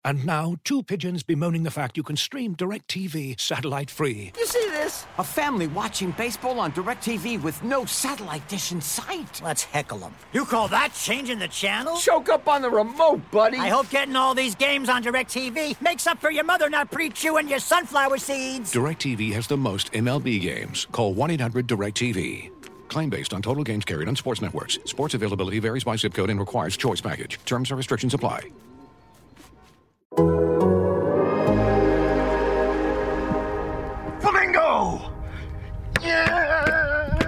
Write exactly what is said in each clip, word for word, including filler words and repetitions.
And now, two pigeons bemoaning the fact you can stream DirecTV satellite-free. You see this? A family watching baseball on DirecTV with no satellite dish in sight. Let's heckle them. You call that changing the channel? Choke up on the remote, buddy. I hope getting all these games on DirecTV makes up for your mother not pre-chewing your sunflower seeds. DirecTV has the most M L B games. Call one eight hundred direct T V. Claim based on total games carried on sports networks. Sports availability varies by zip code and requires choice package. Terms and restrictions apply. Flamingo! Yeah!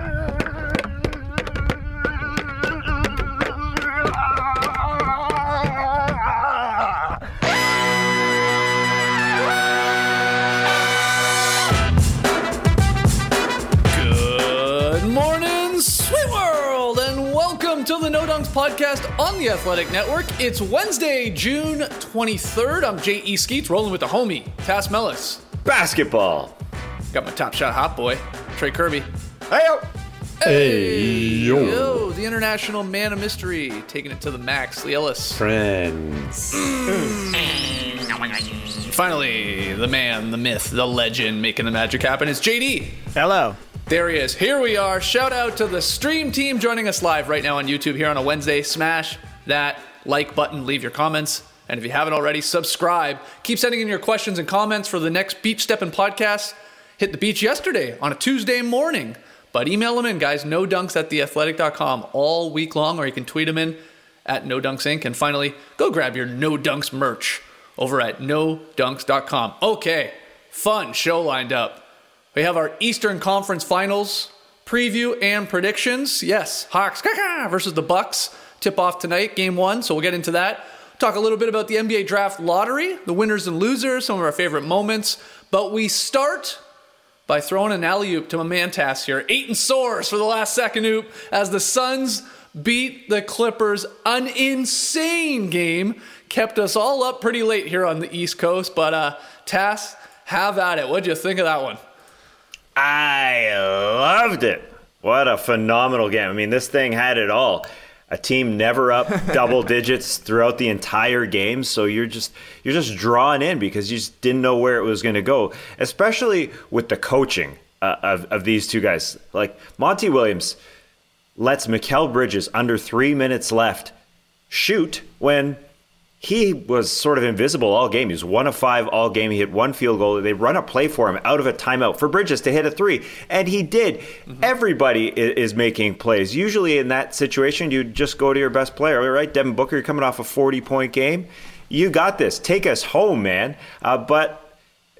Good morning, sweet world, and welcome to the No Dunks podcast on the Athletic Network. It's Wednesday, June twenty-third. I'm J E. Skeets, rolling with the homie, Tass Mellis. Basketball. Got my top shot hot boy, Trey Kirby. Hey-o. Hey, yo. yo, the international man of mystery, taking it to the max, Lee Ellis. Friends. Finally, the man, the myth, the legend, making the magic happen is J D. Hello. There he is. Here we are. Shout out to the stream team joining us live right now on YouTube here on a Wednesday. Smash that like button. Leave your comments. And if you haven't already, subscribe. Keep sending in your questions and comments for the next Beach Steppin' podcast. Hit the beach yesterday on a Tuesday morning. But email them in, guys. No dunks at the athletic dot com all week long, or you can tweet them in at No Dunks Incorporated. And finally, go grab your No Dunks merch over at no dunks dot com. Okay, fun show lined up. We have our Eastern Conference Finals preview and predictions. Yes, Hawks versus the Bucks tip off tonight, game one. So we'll get into that. Talk a little bit about the N B A draft lottery, the winners and losers, some of our favorite moments. But we start by throwing an alley-oop to my man Tass here. Eight and soars for the last second oop as the Suns beat the Clippers. An insane game. Kept us all up pretty late here on the East Coast. But uh, Tass, have at it. What'd you think of that one? I loved it. What a phenomenal game. I mean, this thing had it all. A team never up double digits throughout the entire game, so you're just you're just drawn in because you just didn't know where it was going to go, especially with the coaching uh, of, of these two guys. Like, Monty Williams lets Mikal Bridges, under three minutes left, shoot when he was sort of invisible all game. He was one of five all game. He hit one field goal. They run a play for him out of a timeout for Bridges to hit a three, and he did. Mm-hmm. Everybody is making plays. Usually in that situation, you just go to your best player, right? Devin Booker, you're coming off a forty-point game. You got this. Take us home, man. Uh, but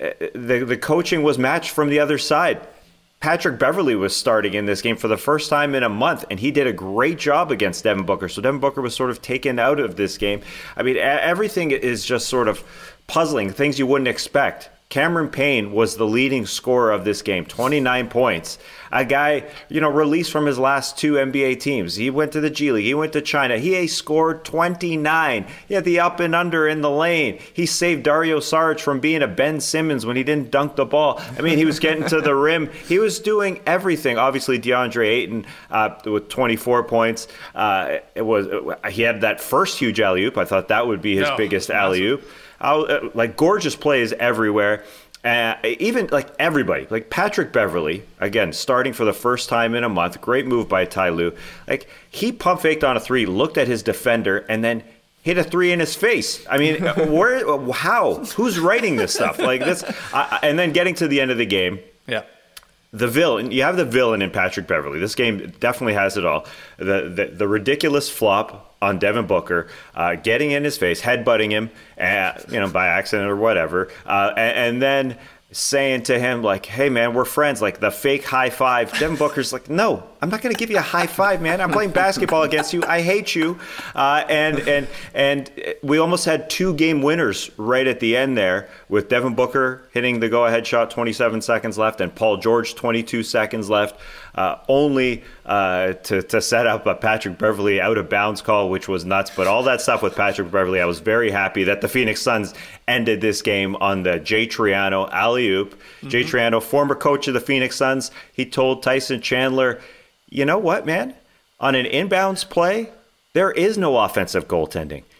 the the coaching was matched from the other side. Patrick Beverley was starting in this game for the first time in a month, and he did a great job against Devin Booker. So Devin Booker was sort of taken out of this game. I mean, everything is just sort of puzzling, things you wouldn't expect. Cameron Payne was the leading scorer of this game, twenty-nine points. A guy, you know, released from his last two N B A teams. He went to the G League. He went to China. He scored twenty-nine. He had the up and under in the lane. He saved Dario Saric from being a Ben Simmons when he didn't dunk the ball. I mean, he was getting to the rim. He was doing everything. Obviously, DeAndre Ayton uh, with twenty-four points. Uh, it was he had that first huge alley-oop. I thought that would be his no, biggest alley-oop. Uh, like, gorgeous plays everywhere. Uh, even like everybody, like Patrick Beverley, again, starting for the first time in a month. Great move by Ty Lue. Like, he pump faked on a three, looked at his defender, and then hit a three in his face. I mean, where, how, who's writing this stuff like this? Uh, and then getting to the end of the game. Yeah. The villain, you have the villain in Patrick Beverley. This game definitely has it all. The the, the ridiculous flop on Devin Booker, uh, getting in his face, headbutting him, uh, you know, by accident or whatever, uh, and, and then saying to him, like, hey, man, we're friends, like the fake high five. Devin Booker's like, no, I'm not going to give you a high five, man. I'm playing basketball against you. I hate you. Uh, and and and we almost had two game winners right at the end there, with Devin Booker hitting the go-ahead shot, twenty-seven seconds left, and Paul George, twenty-two seconds left, uh, only uh, to, to set up a Patrick Beverley out-of-bounds call, which was nuts. But all that stuff with Patrick Beverley, I was very happy that the Phoenix Suns ended this game on the Jay Triano alley-oop. Mm-hmm. Jay Triano, former coach of the Phoenix Suns, he told Tyson Chandler, you know what, man? On an inbounds play, there is no offensive goaltending.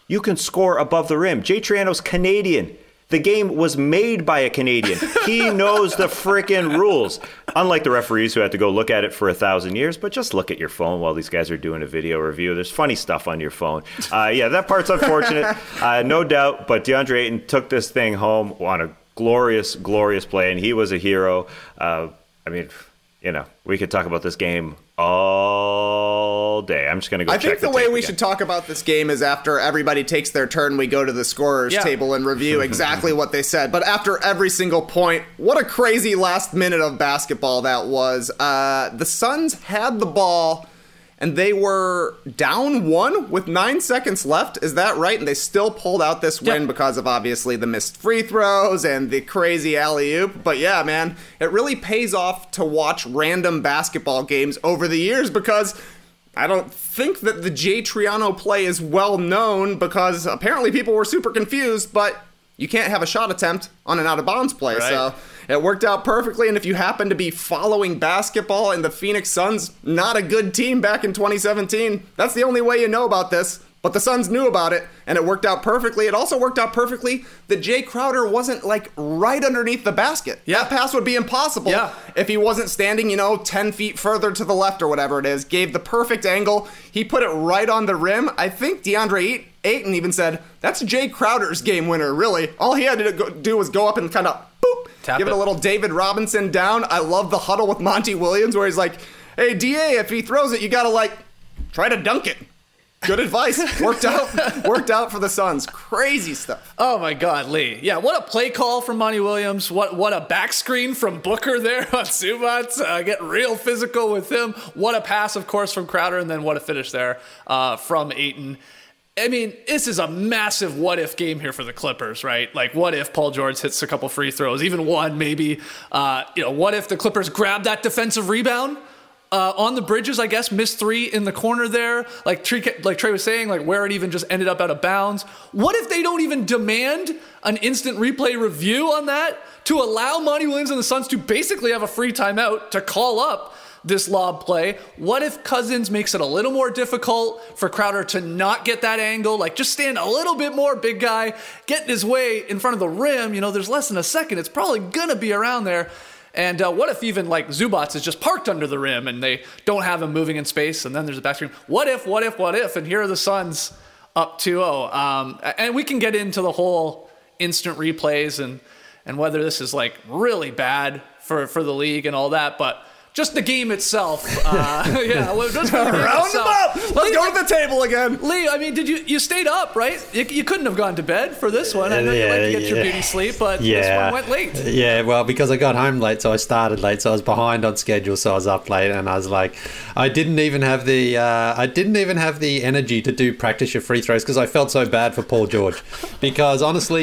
you can score above the rim. Jay Triano's Canadian. The game was made by a Canadian. He knows the freaking rules. Unlike the referees who had to go look at it for a thousand years, but just look at your phone while these guys are doing a video review. There's funny stuff on your phone. Uh, yeah, that part's unfortunate, uh, no doubt. But DeAndre Ayton took this thing home on a glorious, glorious play, and he was a hero. Uh, I mean, you know, we could talk about this game all day. I'm just going to go I check think the, the way tape we again. should talk about this game is after everybody takes their turn, we go to the scorer's Yeah. table and review exactly what they said. But after every single point, what a crazy last minute of basketball that was. Uh, the Suns had the ball, and they were down one with nine seconds left. Is that right? And they still pulled out this win Yep. because of obviously the missed free throws and the crazy alley-oop. But yeah, man, it really pays off to watch random basketball games over the years because I don't think that the Jay Triano play is well known because apparently people were super confused, but you can't have a shot attempt on an out-of-bounds play. Right. So it worked out perfectly, and if you happen to be following basketball and the Phoenix Suns, not a good team back in twenty seventeen, that's the only way you know about this. But the Suns knew about it, and it worked out perfectly. It also worked out perfectly that Jay Crowder wasn't, like, right underneath the basket. Yeah. That pass would be impossible Yeah. if he wasn't standing, you know, ten feet further to the left or whatever it is. Gave the perfect angle. He put it right on the rim. I think DeAndre Ayton even said, that's Jay Crowder's game winner, really. All he had to go- do was go up and kind of, boop, Tap give it it. a little David Robinson down. I love the huddle with Monty Williams where he's like, hey, D A, if he throws it, you got to, like, try to dunk it. Good advice. Worked out. Worked out for the Suns. Crazy stuff. Oh my God, Lee. Yeah, what a play call from Monty Williams. What what a back screen from Booker there on Zubac. Uh, get real physical with him. What a pass, of course, from Crowder, and then what a finish there uh, from Ayton. I mean, this is a massive what-if game here for the Clippers, right? Like, what if Paul George hits a couple free throws, even one maybe? Uh, you know, what if the Clippers grab that defensive rebound? Uh, on the Bridges, I guess, missed three in the corner there. Like Trey, like Trey was saying, like where it even just ended up out of bounds. What if they don't even demand an instant replay review on that to allow Monty Williams and the Suns to basically have a free timeout to call up this lob play? What if Cousins makes it a little more difficult for Crowder to not get that angle? Like, just stand a little bit more, big guy, get in his way in front of the rim. You know, there's less than a second. It's probably going to be around there. And uh, what if even like Zubac is just parked under the rim and they don't have him moving in space and then there's a back screen? What if, what if, what if? And here are the Suns up two oh. Um, and we can get into the whole instant replays and, and whether this is like really bad for, for the league and all that. But just the game itself. Uh, yeah, well, just for the game Round itself. them up. Let's Lee, go like, to the table again. Lee, I mean, did you you stayed up, right? You, you couldn't have gone to bed for this one. I know you Yeah, like to get your yeah. beauty sleep, but this Yeah. one went late. Yeah, well, because I got home late, so I started late, so I was behind on schedule, so I was up late, and I was like, I didn't even have the, uh, I didn't even have the energy to do practice your free throws because I felt so bad for Paul George, because honestly,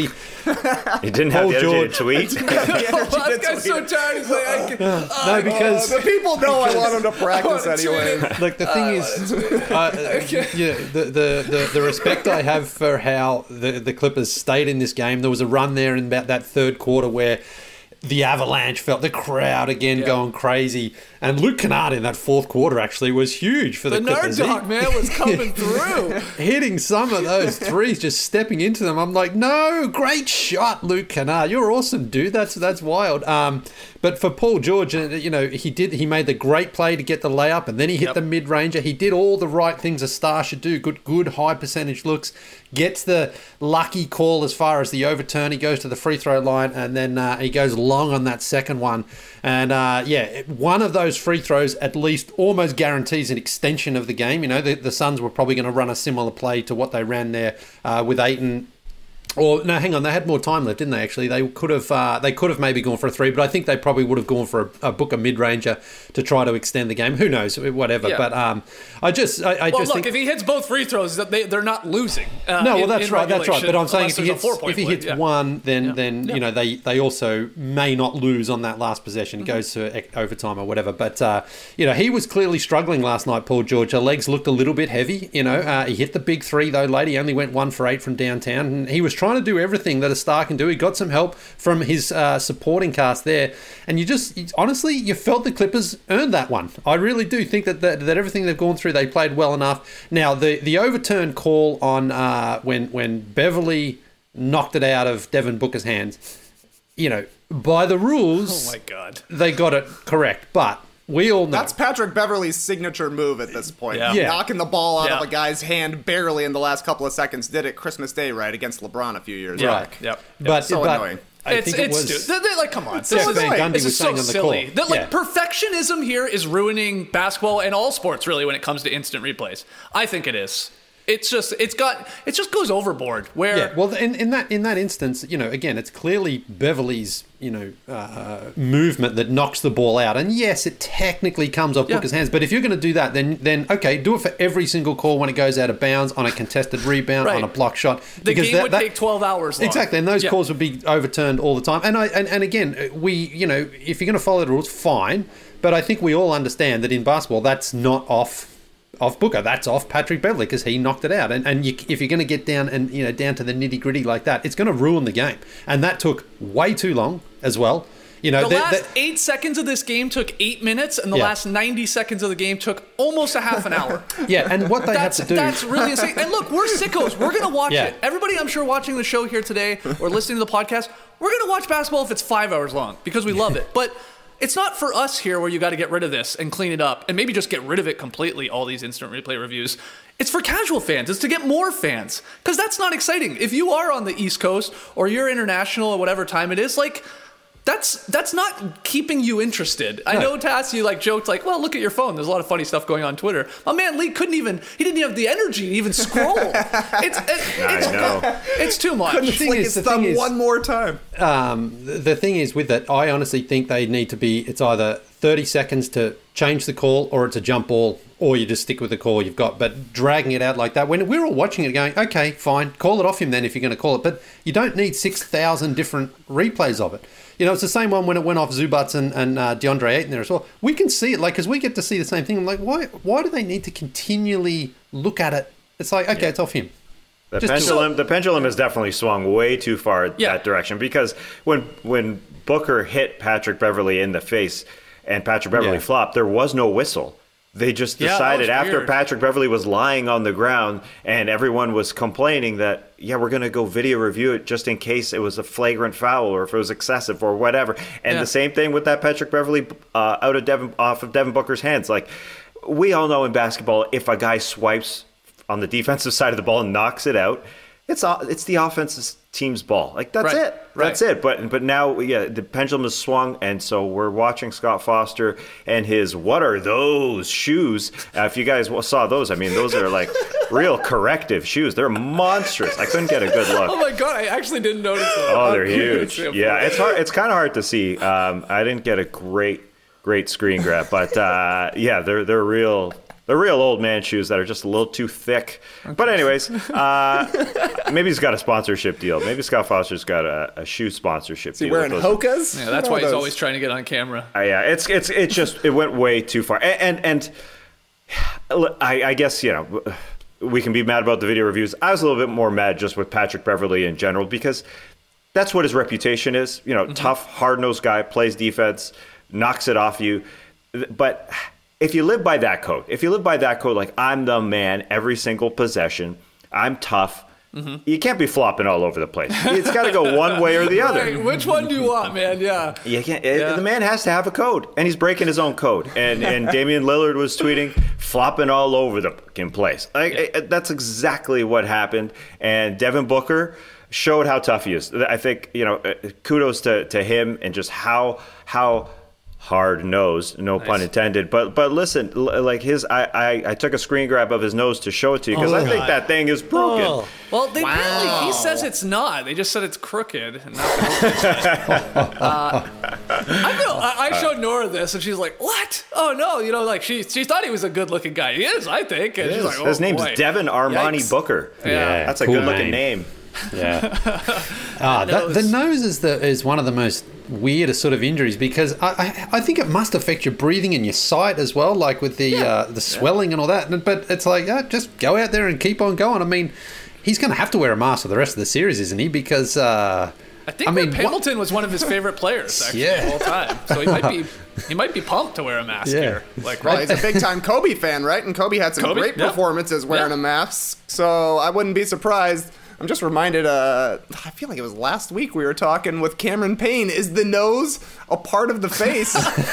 You didn't have Paul the energy George- to tweet. Oh, this guy's so tired. He's like, I can, no, because The people know I want him to practice I wanna anyway. tweet like the thing is, uh, yeah, the, the, the, the respect I have for how the, the Clippers stayed in this game. There was a run there in about that third quarter where the avalanche felt the crowd again Yeah. going crazy. And Luke Kennard in that fourth quarter actually was huge for the, the nerd Clippers. dog, He- man, was coming through. hitting some of those threes, just stepping into them. I'm like, no, great shot, Luke Kennard. You're awesome, dude. That's that's wild. Um, but for Paul George, uh, you know, he did. He made the great play to get the layup, and then he hit Yep. the mid ranger. He did all the right things a star should do. Good, good high percentage looks. Gets the lucky call as far as the overturn. He goes to the free throw line, and then uh, he goes long on that second one. And uh, yeah, one of those free throws at least almost guarantees an extension of the game. You know, the, the Suns were probably going to run a similar play to what they ran there uh, with Ayton. Or no, hang on, they had more time left, didn't they? Actually, they could have uh, they could have maybe gone for a three, but I think they probably would have gone for a, a Booker mid ranger to try to extend the game. Who knows? Whatever. Yeah. But um, I just I, I Well, just look, think if he hits both free throws, they, they're not losing. Uh, no, well, in- that's in right, that's right. But I'm saying unless if he there's a hits, four-point if he play. hits Yeah. one, then Yeah. then Yeah. Mm-hmm. you know they they also may not lose on that last possession. It goes to ec- overtime or whatever. But uh, you know he was clearly struggling last night. Paul George, her legs looked a little bit heavy. You know uh, he hit the big three though late. He only went one for eight from downtown, and he was trying to do everything that a star can do. He got some help from his uh, supporting cast there. And you just, honestly, you felt the Clippers earned that one. I really do think that that, that everything they've gone through, they played well enough. Now, the, the overturned call on uh, when, when Beverly knocked it out of Devin Booker's hands, you know, by the rules, oh my God, they got it correct. But we all know. That's Patrick Beverly's signature move at this point. Yeah. Yeah. Knocking the ball out Yeah. of a guy's hand barely in the last couple of seconds. Did it Christmas Day, right, against LeBron a few years Yeah. back. Yep. But, So but annoying. I it's think it it's was... stu- they, they, like, come on. Jeff This is, Van Gundy this was is saying so on the silly. call. That, like, Yeah. perfectionism here is ruining basketball and all sports, really, when it comes to instant replays. I think it is. It's just, it's got, it just goes overboard. Where Yeah, well, in, in that in that instance, you know, again, it's clearly Beverly's, you know, uh, movement that knocks the ball out, and yes, it technically comes off Yeah. Booker's hands. But if you're going to do that, then then okay, do it for every single call when it goes out of bounds, on a contested rebound, Right. on a block shot. the game that- would that- take twelve hours long. Exactly, and those Yeah. calls would be overturned all the time. And I and, and again, we you know, if you're going to follow the rules, fine. But I think we all understand that in basketball, that's not off. Off Booker, that's off Patrick Beverly because he knocked it out. And and you, if you're going to get down and you know down to the nitty gritty like that, it's going to ruin the game. And that took way too long as well. You know, The that- last that- eight seconds of this game took eight minutes, and the Yeah. last ninety seconds of the game took almost a half an hour. yeah, and what they That's have to do. that's really insane. And look, we're sickos. We're gonna watch Yeah. it. Everybody, I'm sure, watching the show here today or listening to the podcast, we're gonna watch basketball if it's five hours long because we love it. But it's not for us here where you got to get rid of this and clean it up and maybe just get rid of it completely, all these instant replay reviews. It's for casual fans. It's to get more fans because that's not exciting. If you are on the East Coast or you're international or whatever time it is, like, That's that's not keeping you interested. I know Tass, you like joked like, well, look at your phone. There's a lot of funny stuff going on Twitter. My man Lee couldn't even, he didn't have the energy to even scroll. It's it, it's, I know. it's too much. Couldn't thing flick is- his the thumb thing is- one more time. Um, the, the thing is with that, I honestly think they need to be, it's either thirty seconds to change the call or it's a jump ball or you just stick with the call you've got. But dragging it out like that, when we're all watching it going, okay, fine, call it off him then if you're going to call it. But you don't need six thousand different replays of it. You know, it's the same one when it went off Zubats and, and uh, DeAndre Ayton there as well. We can see it, like, because we get to see the same thing. I'm like, why why do they need to continually look at it? It's like, okay, it's off him. The Just- pendulum, the pendulum has definitely swung way too far Yeah. that direction because when when Booker hit Patrick Beverly in the face and Patrick Beverly Yeah. flopped, there was no whistle. They just Yeah, that decided was after weird. Patrick Beverly was lying on the ground and everyone was complaining that, yeah, we're going to go video review it just in case it was a flagrant foul or if it was excessive or whatever. And Yeah. the same thing with that Patrick Beverly uh, out of Devin, off of Devin Booker's hands. Like, we all know in basketball, if a guy swipes on the defensive side of the ball and knocks it out, it's o- it's the offensive team's ball. Like, that's Right, it. That's right. it. But but now, yeah, the pendulum has swung, and so we're watching Scott Foster and his what are those shoes? Uh, if you guys saw those, I mean, those are like real corrective shoes. They're monstrous. I couldn't get a good look. Oh my god, I actually didn't notice that. Oh, they're I'm huge. curious. Yeah, it's hard. It's kind of hard to see. Um, I didn't get a great, great screen grab, but uh, yeah, they're they're real. They're real old man shoes that are just a little too thick. But anyways, uh, maybe he's got a sponsorship deal. Maybe Scott Foster's got a, a shoe sponsorship Is he deal. wearing with those. Hokas? Yeah, that's What why are he's those? always trying to get on camera. Uh, yeah, it's it's it just it went way too far. And and, and I, I guess you know we can be mad about the video reviews. I was a little bit more mad just with Patrick Beverly in general because that's what his reputation is. You know, Mm-hmm. tough, hard-nosed guy, plays defense, knocks it off you. But if you live by that code, if you live by that code, like I'm the man every single possession, I'm tough. Mm-hmm. You can't be flopping all over the place. It's got to go one way or the other. Right, which one do you want, man? Yeah. You can't, Yeah. The man has to have a code, and he's breaking his own code. And and Damian Lillard was tweeting, flopping all over the fucking place. Like, Yeah. I- that's exactly what happened. And Devin Booker showed how tough he is. I think, you know, uh, kudos to, to him and just how how hard nosed, no pun intended. But but listen, l- like his, I, I I took a screen grab of his nose to show it to you because I think that thing is broken. Oh. Well, they apparently he says it's not. They just said it's crooked. And not uh, I know. I, I showed Nora this, and she's like, "What? Oh no!" You know, like she she thought he was a good-looking guy. He is, I think. And she's like, "Oh His name's boy. Devin Armani Yikes. Booker. Yeah. That's a Cool good looking name. name. Yeah. ah, that, the nose is the is one of the most weirdest sort of injuries because I, I I think it must affect your breathing and your sight as well, like with the uh, the swelling and all that. But it's like, yeah, just go out there and keep on going. I mean, he's going to have to wear a mask for the rest of the series, isn't he? Because uh, I think I mean, Rip Hamilton was one of his favorite players actually Yeah. the whole time. So he might be he might be pumped to wear a mask Yeah. here. Like Well, right. he's a big time Kobe fan, right? And Kobe had some Kobe? great Yeah. performances wearing Yeah. a mask, so I wouldn't be surprised. I'm just reminded, uh, I feel like it was last week we were talking with Cameron Payne. Is the nose a part of the face?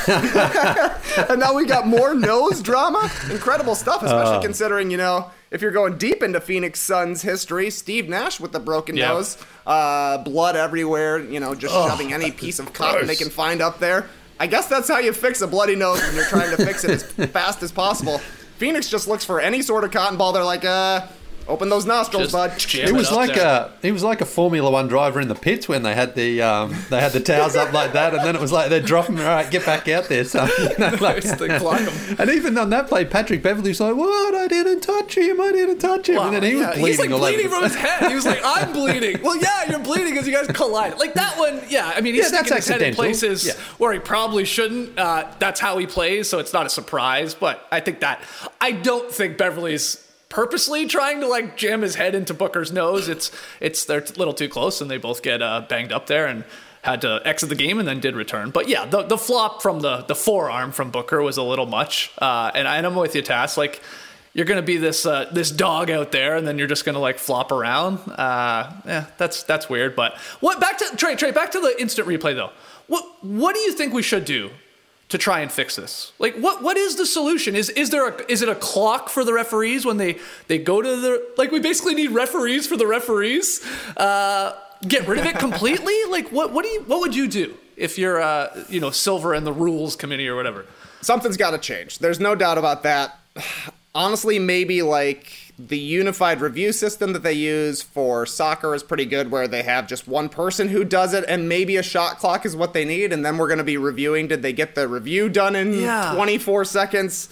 And now we got more nose drama? Incredible stuff, especially Uh. considering, you know, if you're going deep into Phoenix Suns history, Steve Nash with the broken Yeah. nose, uh, blood everywhere, you know, just shoving any piece of cotton they can find up there. I guess that's how you fix a bloody nose when you're trying to fix it as fast as possible. Phoenix just looks for any sort of cotton ball. They're like, uh... open those nostrils, Just bud. jam It was up like there. a he was like a Formula One driver in the pits when they had the um, they had the towels up like that, and then it was like they'd drop him. All right, get back out there. So, you know, like, It's the clock 'em. and even on that play, Patrick Beverley was like, "What? I didn't touch him. I didn't touch him." Wow, and then he was yeah, bleeding he's like all bleeding over. from his head. He was like, "I'm bleeding." Well, yeah, you're bleeding because you guys collided. Like that one, yeah. I mean, he's Yeah, that's sticking his head in accidental. places Yeah. where he probably shouldn't. Uh, that's how he plays, so it's not a surprise. But I think that I don't think Beverly's purposely trying to like jam his head into Booker's nose. It's it's they're a little too close, and they both get uh, banged up there and had to exit the game and then did return. But yeah, the the flop from the the forearm from Booker was a little much. Uh, and, I, and I'm with you, Tass. Like you're gonna be this uh, this dog out there, and then you're just gonna like flop around. Uh, yeah, that's that's weird. But what back to Trey Trey back to the instant replay though. What what do you think we should do to try and fix this? Like what what is the solution? Is is there a is it a clock for the referees when they they go to the like we basically need referees for the referees? Uh, get rid of it completely? Like what what do you what would you do if you're uh you know Silver and the rules committee or whatever? Something's got to change. There's no doubt about that. Honestly, maybe like the unified review system that they use for soccer is pretty good, where they have just one person who does it, and maybe a shot clock is what they need, and then we're going to be reviewing, did they get the review done in Yeah. twenty-four seconds?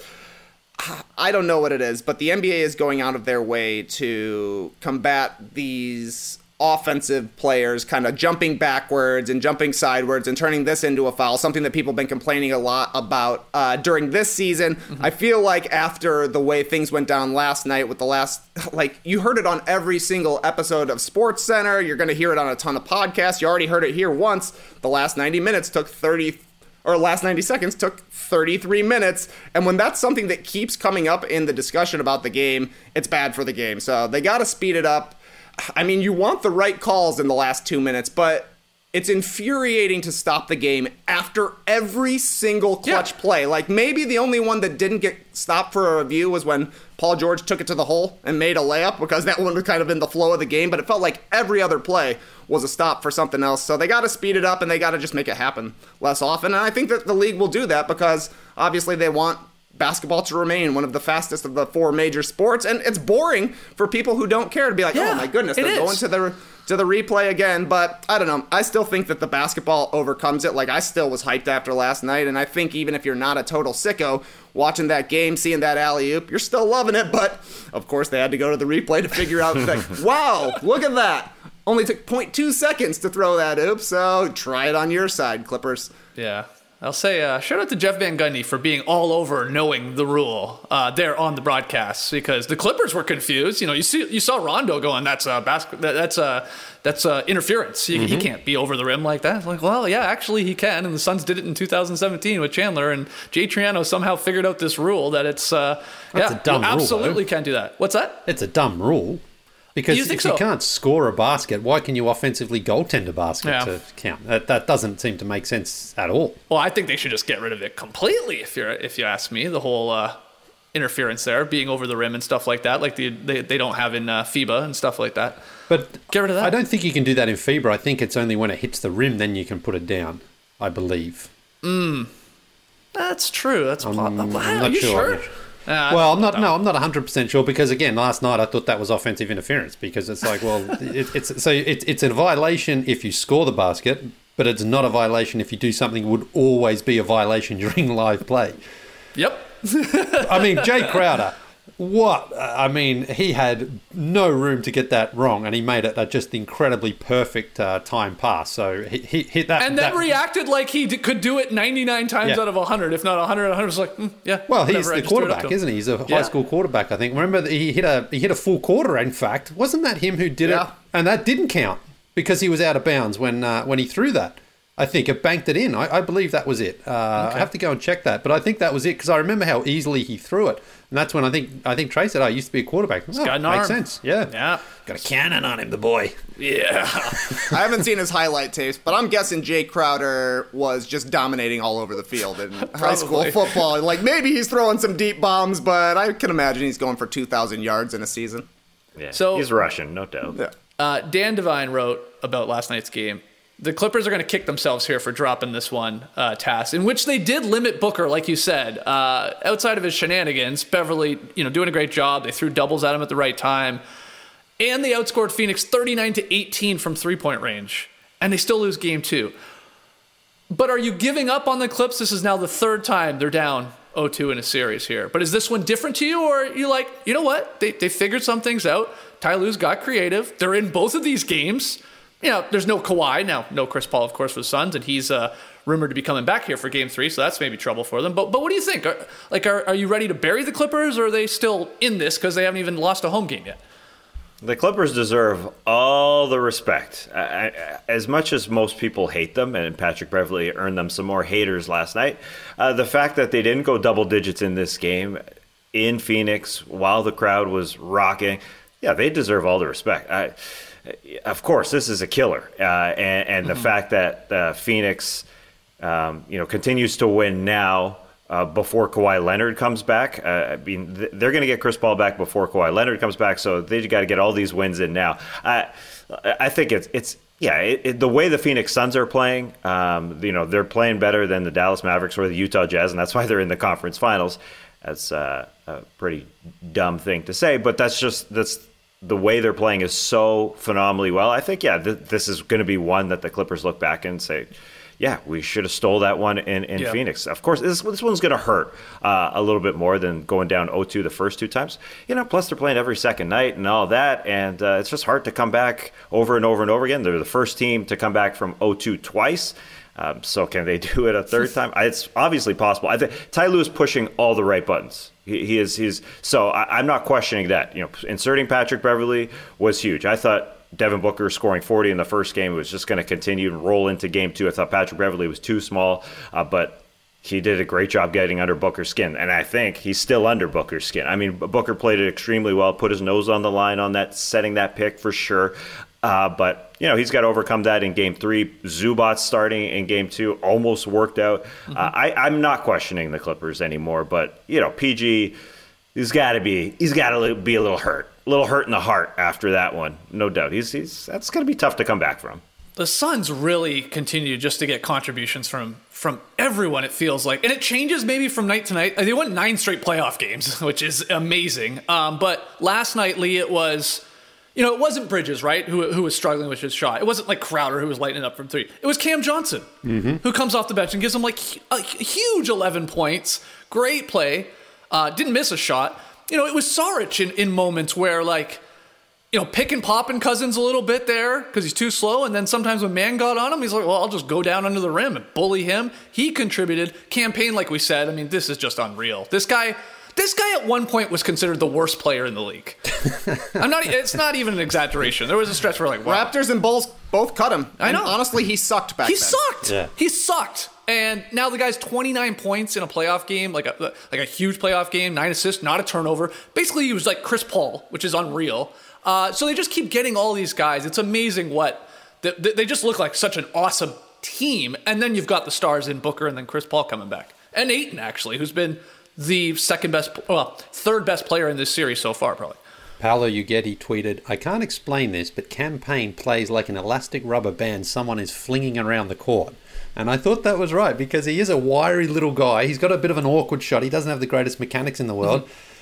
I don't know what it is, but the N B A is going out of their way to combat these offensive players kind of jumping backwards and jumping sideways and turning this into a foul, something that people have been complaining a lot about uh, during this season. Mm-hmm. I feel like after the way things went down last night with the last, like you heard it on every single episode of Sports Center, you're going to hear it on a ton of podcasts, you already heard it here once, the last ninety minutes took thirty or last ninety seconds took thirty-three minutes. And when that's something that keeps coming up in the discussion about the game, it's bad for the game. So they got to speed it up. I mean, you want the right calls in the last two minutes, but it's infuriating to stop the game after every single clutch Yeah. play. Like, maybe the only one that didn't get stopped for a review was when Paul George took it to the hole and made a layup, because that one was kind of in the flow of the game, but it felt like every other play was a stop for something else. So they got to speed it up, and they got to just make it happen less often. And I think that the league will do that, because obviously they want basketball to remain one of the fastest of the four major sports, and it's boring for people who don't care to be like, Yeah, oh my goodness, it they're is. going to the to the replay again. But I don't know, I still think that the basketball overcomes it. Like, I still was hyped after last night, and I think even if you're not a total sicko watching that game, seeing that alley-oop, you're still loving it. But of course they had to go to the replay to figure out like, wow, look at that, only took zero point two seconds to throw that oop. So try it on your side, Clippers. Yeah. I'll say uh, shout out to Jeff Van Gundy for being all over knowing the rule uh, there on the broadcast, because the Clippers were confused. You know, you see, you saw Rondo going, "That's a basket. That, that's a that's a interference. He, Mm-hmm. he can't be over the rim like that." Like, well, yeah, actually he can. And the Suns did it in two thousand seventeen with Chandler, and Jay Triano somehow figured out this rule that it's uh, That's yeah, a dumb you rule, absolutely though. can do that. What's that? It's a dumb rule. Because You think if you so? can't score a basket, why can you offensively goaltend a basket Yeah. to count? That, that doesn't seem to make sense at all. Well, I think they should just get rid of it completely. If you're, if you ask me, the whole uh, interference there, being over the rim and stuff like that, like the, they they don't have in uh, FIBA and stuff like that. But Get rid of that. I don't think you can do that in FIBA. I think it's only when it hits the rim then you can put it down, I believe. That's true. That's I'm, possible. I'm Are not you sure. sure? Uh, Well, I'm not. No, I'm not one hundred percent sure, because again, last night I thought that was offensive interference, because it's like, well, it, it's so it, it's a violation if you score the basket, but it's not a violation if you do something would always be a violation during live play. Yep. I mean, Jay Crowder, What? I mean, he had no room to get that wrong, and he made it a just incredibly perfect uh, time pass. So he, he hit that. And then that, reacted like he d- could do it ninety-nine times Yeah. out of one hundred, if not one hundred. one hundred was like, mm, yeah. Well, he's whatever, I the just threw it up quarterback, to him. isn't he? He's a high Yeah. school quarterback, I think. Remember, that he hit a he hit a full quarter. In fact, wasn't that him who did Yeah. it? And that didn't count because he was out of bounds when uh, when he threw that. I think it banked it in. I, I believe that was it. Uh, I have to go and check that, but I think that was it because I remember how easily he threw it, and that's when I think I think Trey said, "I used to be a quarterback." Oh, got an makes arm. sense. Yeah, Yeah. got a cannon on him, the boy. Yeah. I haven't seen his highlight tapes, but I'm guessing Jay Crowder was just dominating all over the field in high school football. Like, maybe he's throwing some deep bombs, but I can imagine he's going for two thousand yards in a season. Yeah, So- he's Russian, no doubt. Yeah. Uh, Dan Devine wrote about last night's game. The Clippers are going to kick themselves here for dropping this one uh, task, in which they did limit Booker, like you said. Uh, outside of his shenanigans, Beverly, you know, doing a great job. They threw doubles at him at the right time, and they outscored Phoenix thirty-nine to eighteen from three-point range, and they still lose game two. But are you giving up on the Clips? This is now the third time they're down oh two in a series here. But is this one different to you, or are you like, you know what? They they figured some things out. Ty Lue's got creative. They're in both of these games. You know, there's no Kawhi now, no Chris Paul, of course, for the Suns, and he's uh, rumored to be coming back here for Game Three, so that's maybe trouble for them. But but what do you think? Are, like, are are you ready to bury the Clippers, or are they still in this because they haven't even lost a home game yet? The Clippers deserve all the respect. I, I, as much as most people hate them, and Patrick Beverly earned them some more haters last night, uh, the fact that they didn't go double digits in this game in Phoenix while the crowd was rocking, yeah, they deserve all the respect. I, Of course, this is a killer, uh, and, and the mm-hmm. fact that uh, Phoenix, um, you know, continues to win now uh, before Kawhi Leonard comes back. Uh, I mean, th- they're going to get Chris Paul back before Kawhi Leonard comes back, so they got to get all these wins in now. I, I think it's it's yeah, it, it, the way the Phoenix Suns are playing, um, you know, they're playing better than the Dallas Mavericks or the Utah Jazz, and that's why they're in the conference finals. That's uh, a pretty dumb thing to say, but that's just that's. The way they're playing is so phenomenally well. I think, yeah, th- this is going to be one that the Clippers look back and say, yeah, we should have stole that one in, in yeah. Phoenix. Of course, this, this one's going to hurt uh, a little bit more than going down oh two the first two times. You know, plus they're playing every second night and all that, and uh, it's just hard to come back over and over and over again. They're the first team to come back from oh two twice. Um, so can they do it a third time? It's obviously possible. I think Ty Lue is pushing all the right buttons. He, he is. He's so I, I'm not questioning that. You know, inserting Patrick Beverly was huge. I thought Devin Booker scoring forty in the first game was just going to continue and roll into game two. I thought Patrick Beverly was too small, uh, but he did a great job getting under Booker's skin, and I think he's still under Booker's skin. I mean, Booker played it extremely well, put his nose on the line on that, setting that pick for sure. Uh, but, you know, he's got to overcome that in game three. Zubac starting in game two almost worked out. Mm-hmm. Uh, I, I'm not questioning the Clippers anymore, but, you know, P G, he's got to be he's got to be a little hurt, a little hurt in the heart after that one. No doubt. He's he's that's going to be tough to come back from. The Suns really continue just to get contributions from from everyone, it feels like. And it changes maybe from night to night. They won nine straight playoff games, which is amazing. Um, but last night, Lee, it was... You know, it wasn't Bridges, right, who who was struggling with his shot. It wasn't like Crowder who was lighting up from three. It was Cam Johnson, mm-hmm. who comes off the bench and gives him like a huge eleven points. Great play. Uh, didn't miss a shot. You know, it was Saric in, in moments where, like, you know, pick and popping Cousins a little bit there because he's too slow. And then sometimes when Man got on him, he's like, well, I'll just go down under the rim and bully him. He contributed. Campaign, like we said, I mean, this is just unreal. This guy... This guy at one point was considered the worst player in the league. I'm not. It's not even an exaggeration. There was a stretch where like wow. Raptors and Bulls both cut him. I know. And honestly, he sucked back he then. He sucked. Yeah. He sucked. And now the guy's twenty-nine points in a playoff game, like a like a huge playoff game, nine assists, not a turnover. Basically, he was like Chris Paul, which is unreal. Uh, so they just keep getting all these guys. It's amazing what they, they just look like such an awesome team. And then you've got the stars in Booker and then Chris Paul coming back, and Ayton actually, who's been the second best, well, third best player in this series so far, probably. Paolo Uggetti tweeted, I can't explain this, but Campaign plays like an elastic rubber band someone is flinging around the court. And I thought that was right because he is a wiry little guy. He's got a bit of an awkward shot. He doesn't have the greatest mechanics in the world. Mm-hmm.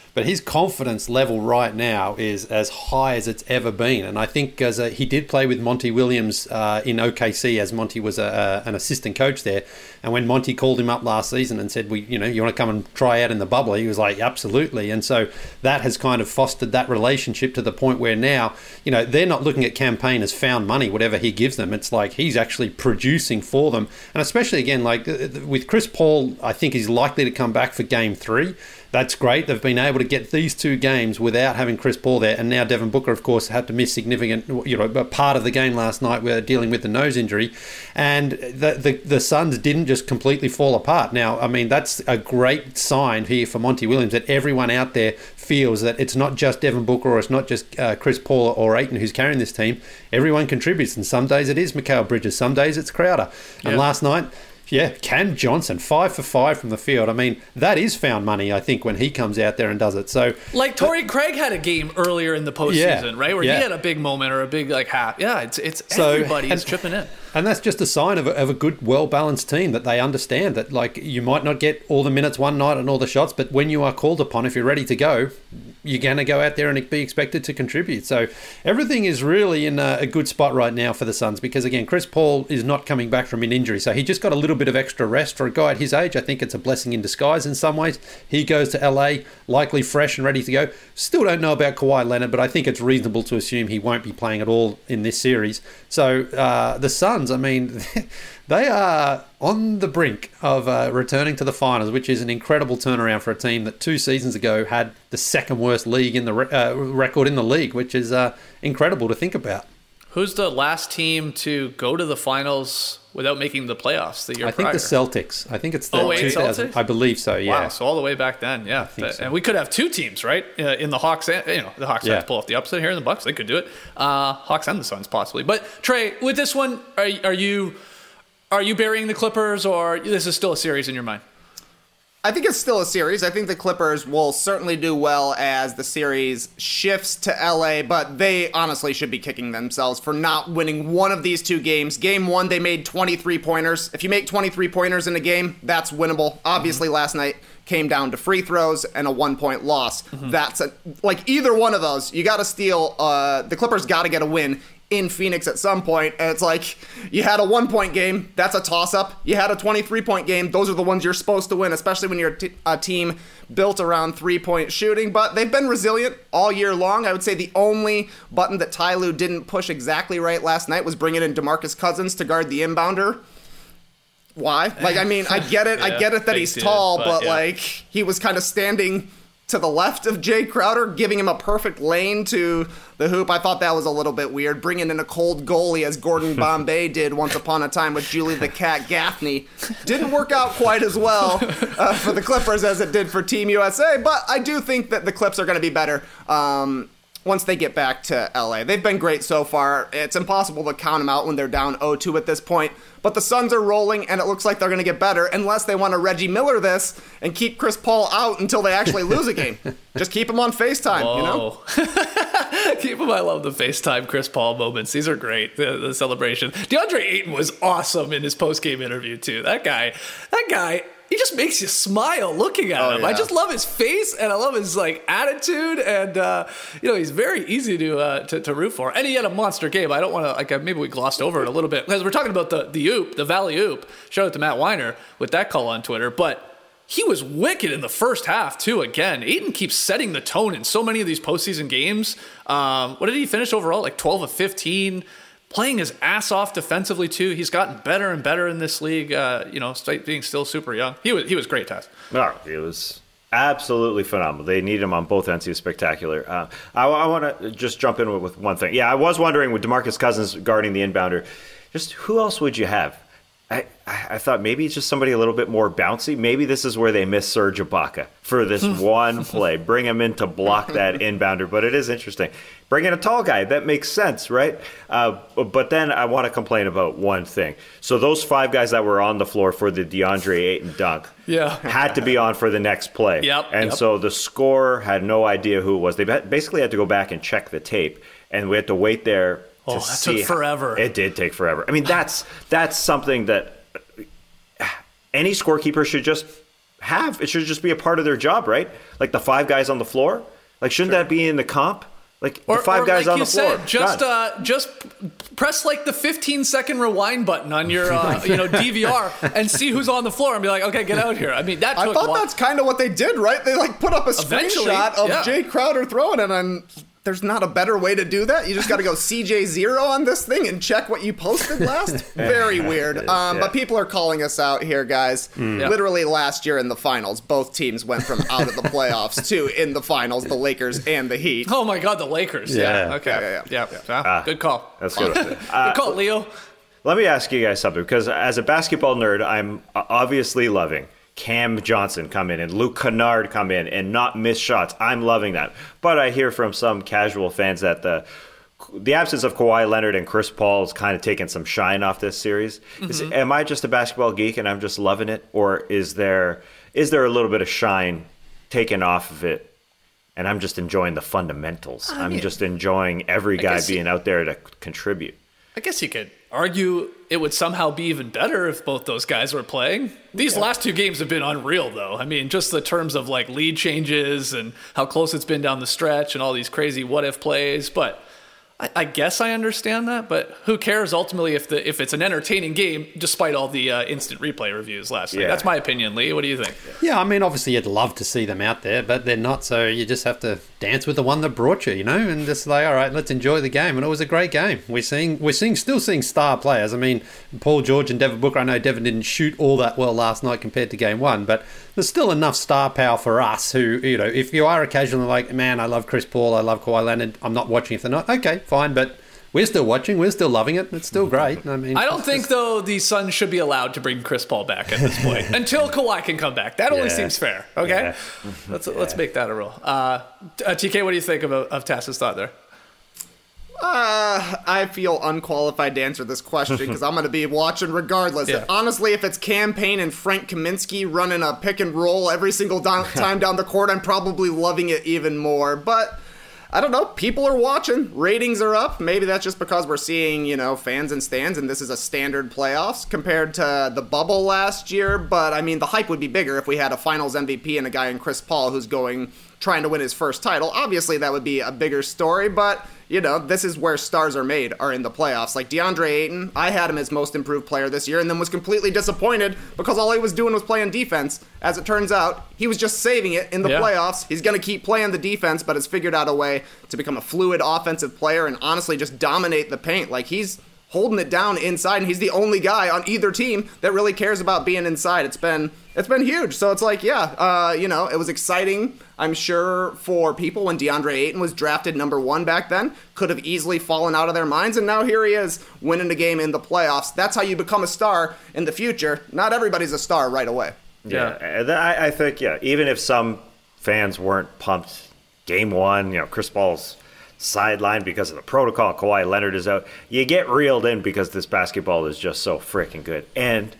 but his confidence level right now is as high as it's ever been. And I think as a, he did play with Monty Williams uh, in O K C as Monty was a, a, an assistant coach there. And when Monty called him up last season and said, "We, you know, you want to come and try out in the bubble?" he was like, "Absolutely." And so that has kind of fostered that relationship to the point where now, you know, they're not looking at Campaign as found money, whatever he gives them. It's like he's actually producing for them. And especially again, like with Chris Paul, I think he's likely to come back for game three. That's great. They've been able to get these two games without having Chris Paul there. And now Devin Booker, of course, had to miss significant, you know, a part of the game last night. We're dealing with the nose injury. And the, the, the Suns didn't just completely fall apart. Now, I mean, that's a great sign here for Monty Williams that everyone out there feels that it's not just Devin Booker or it's not just uh, Chris Paul or Ayton who's carrying this team. Everyone contributes. And some days it is Mikal Bridges. Some days it's Crowder. And yeah. last night, yeah, Cam Johnson, five for five from the field. I mean, that is found money, I think, when he comes out there and does it. So, like Torrey Craig had a game earlier in the postseason, Yeah, right, where yeah. he had a big moment or a big like half. Yeah, it's it's So- everybody is and- chipping in. And that's just a sign of a, of a good, well-balanced team that they understand that, like, you might not get all the minutes one night and all the shots, but when you are called upon, if you're ready to go, you're going to go out there and be expected to contribute. So everything is really in a, a good spot right now for the Suns because, again, Chris Paul is not coming back from an injury. So he just got a little bit of extra rest for a guy at his age. I think it's a blessing in disguise in some ways. He goes to L A, likely fresh and ready to go. Still don't know about Kawhi Leonard, but I think it's reasonable to assume he won't be playing at all in this series. So uh, the Suns, I mean, they are on the brink of uh, returning to the finals, which is an incredible turnaround for a team that two seasons ago had the second worst league in the re- uh, record in the league, which is uh, incredible to think about. Who's the last team to go to the finals without making the playoffs the year I think prior? the Celtics. I think it's the Oh, wait, two thousand. Celtics? I believe so. Yeah. Wow, so all the way back then, yeah. think so. And we could have two teams, right? Uh, in the Hawks, and, you know, the Hawks Yeah. have to pull off the upset here, and the Bucks, they could do it. Uh, Hawks and the Suns, possibly. But Trey, with this one, are, are you are you burying the Clippers, or this is still a series in your mind? I think it's still a series. I think the Clippers will certainly do well as the series shifts to L A, but they honestly should be kicking themselves for not winning one of these two games. Game one, they made twenty-three pointers. If you make twenty-three pointers in a game, that's winnable. Obviously, mm-hmm. last night came down to free throws and a one-point loss. Mm-hmm. That's a, like either one of those, you got to steal. Uh, the Clippers got to get a win in Phoenix at some point, and it's like you had a one-point game, that's a toss-up. You had a twenty-three-point game, those are the ones you're supposed to win, especially when you're a, t- a team built around three-point shooting. But they've been resilient all year long. I would say the only button that Ty Lue didn't push exactly right last night was bringing in DeMarcus Cousins to guard the inbounder. Why? Like, I mean, I get it. Yeah, I get it that he's tall, but, but yeah. like he was kind of standing to the left of Jay Crowder, giving him a perfect lane to the hoop. I thought that was a little bit weird. Bringing in a cold goalie as Gordon Bombay did once upon a time with Julie the Cat Gaffney. Didn't work out quite as well uh, for the Clippers as it did for Team U S A, but I do think that the Clips are going to be better um, once they get back to L A. They've been great so far. It's impossible to count them out when they're down oh two at this point. But the Suns are rolling, and it looks like they're going to get better unless they want to Reggie Miller this and keep Chris Paul out until they actually lose a game. Just keep him on FaceTime, Whoa. you know? Keep him. I love the FaceTime Chris Paul moments. These are great. The, the celebration. DeAndre Ayton was awesome in his post-game interview, too. That guy, that guy... he just makes you smile looking at oh, him. yeah. I just love his face, and I love his like attitude, and uh, you know he's very easy to, uh, to to root for. And he had a monster game. I don't want to like maybe we glossed over it a little bit because we're talking about the the oop, the Valley oop. Shout out to Matt Weiner with that call on Twitter, but. He was wicked in the first half, too, again. Ayton keeps setting the tone in so many of these postseason games. Um, what did he finish overall? Like twelve of fifteen. Playing his ass off defensively, too. He's gotten better and better in this league, uh, you know, being still super young. He was he was great, Taz. No, it was absolutely phenomenal. They need him on both ends. He was spectacular. Uh, I, I want to just jump in with, with one thing. Yeah, I was wondering with DeMarcus Cousins guarding the inbounder, just who else would you have? I, I thought maybe it's just somebody a little bit more bouncy. Maybe this is where they miss Serge Ibaka for this one play. Bring him in to block that inbounder. But it is interesting. Bring in a tall guy. That makes sense, right? Uh, but then I want to complain about one thing. So those five guys that were on the floor for the DeAndre Ayton dunk Yeah. had to be on for the next play. Yep, and yep. so the scorer had no idea who it was. They basically had to go back and check the tape. And we had to wait there. Oh, to that see took forever. It did take forever. I mean, that's that's something that any scorekeeper should just have. It should just be a part of their job, right? Like the five guys on the floor. Like, shouldn't sure. that be in the comp? Like or, the five or guys like on you the floor. Said, just uh, just press like the fifteen second rewind button on your uh, you know D V R and see who's on the floor and be like, okay, get out here. I mean, that. Took I thought one. that's kind of what they did, right? They like put up a Eventually, screenshot of yeah. Jay Crowder throwing it, and there's not a better way to do that. You just got to go C J zero on this thing and check what you posted last. Very weird. Um, yeah. But people are calling us out here, guys. Mm. Literally last year in the finals, both teams went from out of the playoffs to in the finals, the Lakers and the Heat. Oh my God, the Lakers. Yeah. yeah. Okay. Yeah. yeah, yeah. yeah. yeah. Uh, good call. That's good. uh, good call, Leo. Let me ask you guys something, because as a basketball nerd, I'm obviously loving Cam Johnson come in and Luke Kennard come in and not miss shots. I'm loving that. But I hear from some casual fans that the the absence of Kawhi Leonard and Chris Paul is kind of taking some shine off this series. Mm-hmm. Is, am I just a basketball geek and I'm just loving it? Or is there is there a little bit of shine taken off of it and I'm just enjoying the fundamentals? I mean, I'm just enjoying every guy being you, out there to contribute. I guess you could argue it would somehow be even better if both those guys were playing. These yeah. last two games have been unreal, though. I mean, just the terms of like lead changes and how close it's been down the stretch and all these crazy what-if plays. But I, I guess I understand that. But who cares ultimately if the if it's an entertaining game, despite all the uh, instant replay reviews last night? Yeah. That's my opinion, Lee. What do you think? Yeah, I mean, obviously you'd love to see them out there, but they're not. So you just have to dance with the one that brought you, you know, and just like, all right, let's enjoy the game. And it was a great game. We're seeing, we're seeing, still seeing star players. I mean, Paul George and Devin Booker. I know Devin didn't shoot all that well last night compared to game one, but there's still enough star power for us who, you know, if you are occasionally like, man, I love Chris Paul, I love Kawhi Leonard, I'm not watching if they're not. Okay, fine, but we're still watching. We're still loving it. It's still great. I mean, I don't think just... though the Suns should be allowed to bring Chris Paul back at this point until Kawhi can come back. That yeah. only seems fair. Okay, yeah. let's yeah. let's make that a rule. Uh, uh, T K, what do you think of of Tass's thought there? Uh, I feel unqualified to answer this question because I'm going to be watching regardless. Yeah. Honestly, if it's Cam Payne and Frank Kaminsky running a pick and roll every single time down the court, I'm probably loving it even more. But I don't know. People are watching. Ratings are up. Maybe that's just because we're seeing, you know, fans and stands, and this is a standard playoffs compared to the bubble last year. But, I mean, the hype would be bigger if we had a finals M V P and a guy in Chris Paul who's going, trying to win his first title. Obviously, that would be a bigger story, but, you know, this is where stars are made, are in the playoffs. Like DeAndre Ayton, I had him as most improved player this year and then was completely disappointed because all he was doing was playing defense. As it turns out, he was just saving it in the yeah. playoffs. He's going to keep playing the defense, but has figured out a way to become a fluid offensive player and honestly just dominate the paint. Like, he's holding it down inside, and he's the only guy on either team that really cares about being inside. It's been it's been huge. So it's like, yeah, uh, you know, it was exciting, I'm sure, for people when DeAndre Ayton was drafted number one back then. Could have easily fallen out of their minds, and now here he is winning a game in the playoffs. That's how you become a star in the future. Not everybody's a star right away. Yeah, yeah. I, I think, yeah, even if some fans weren't pumped game one, you know, Chris Paul's sidelined because of the protocol, Kawhi Leonard is out, you get reeled in because this basketball is just so freaking good. And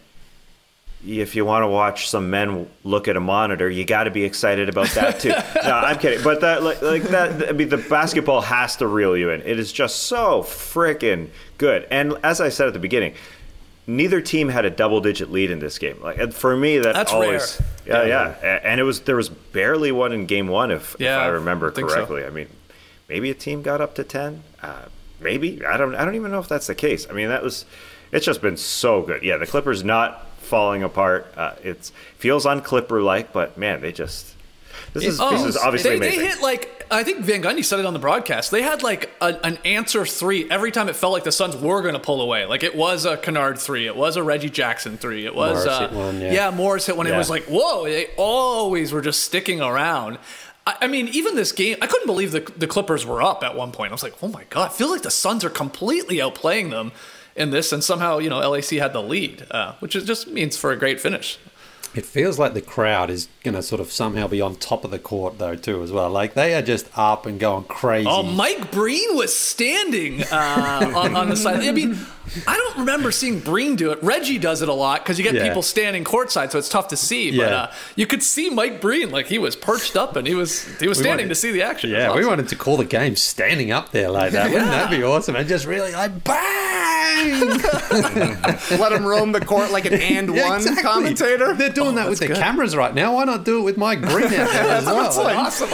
if you want to watch some men look at a monitor, you got to be excited about that too. No, I'm kidding. But that, like, like that, I mean, the basketball has to reel you in. It is just so freaking good. And as I said at the beginning, neither team had a double-digit lead in this game. Like, for me, that that's always, rare. Yeah, yeah. And it was there was barely one in game one, if, yeah, if I remember I correctly. So. I mean, maybe a team got up to ten. Uh, maybe I don't. I don't even know if that's the case. I mean, that was. It's just been so good. Yeah, the Clippers not falling apart. Uh, it feels un-Clipper-like, but man, they just. This is, oh, this is obviously they, amazing. They hit like, I think Van Gundy said it on the broadcast. They had like a, an answer three every time it felt like the Suns were going to pull away. Like it was a Kennard three, it was a Reggie Jackson three, it was Morris uh, hit one, yeah. yeah, Morris hit one. Yeah. It was like, whoa! They always were just sticking around. I, I mean, even this game, I couldn't believe the the Clippers were up at one point. I was like, oh my god! I feel like the Suns are completely outplaying them in this, and somehow you know L A C had the lead, uh, which is just means for a great finish. It feels like the crowd is going to sort of somehow be on top of the court, though, too, as well. Like, they are just up and going crazy. Oh, Mike Breen was standing uh, on, on the side. I mean, I don't remember seeing Breen do it. Reggie does it a lot because you get yeah. people standing courtside, so it's tough to see. But yeah. uh, you could see Mike Breen, like, he was perched up and he was he was standing wanted, to see the action. Yeah, awesome. We wanted to call the game standing up there like that. Wouldn't that be awesome? And just really, like, bang! Let him roam the court like an and yeah, one exactly. commentator. They're doing Oh, that with the that's good. cameras right now. Why not do it with my green out there as well? That's an awesome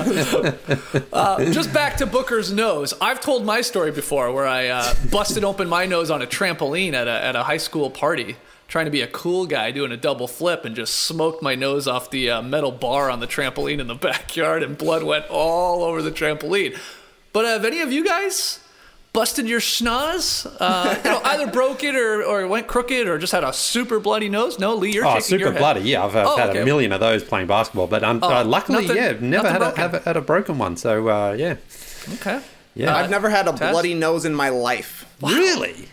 idea. uh, just back to Booker's nose. I've told my story before where I uh, busted open my nose on a trampoline at a, at a high school party, trying to be a cool guy doing a double flip, and just smoked my nose off the uh, metal bar on the trampoline in the backyard, and blood went all over the trampoline. But have any of you guys busted your schnoz? Uh, you know, either broke it or, or went crooked or just had a super bloody nose? No, Lee, you're Oh, shaking super your head. bloody! Yeah, I've, I've Oh, had okay. a million of those playing basketball, but um, Oh, uh, luckily, nothing- yeah, never nothing had a, broken. have a, had a broken one. So uh, yeah, Okay. yeah. I've never had a Tess? bloody nose in my life. Really?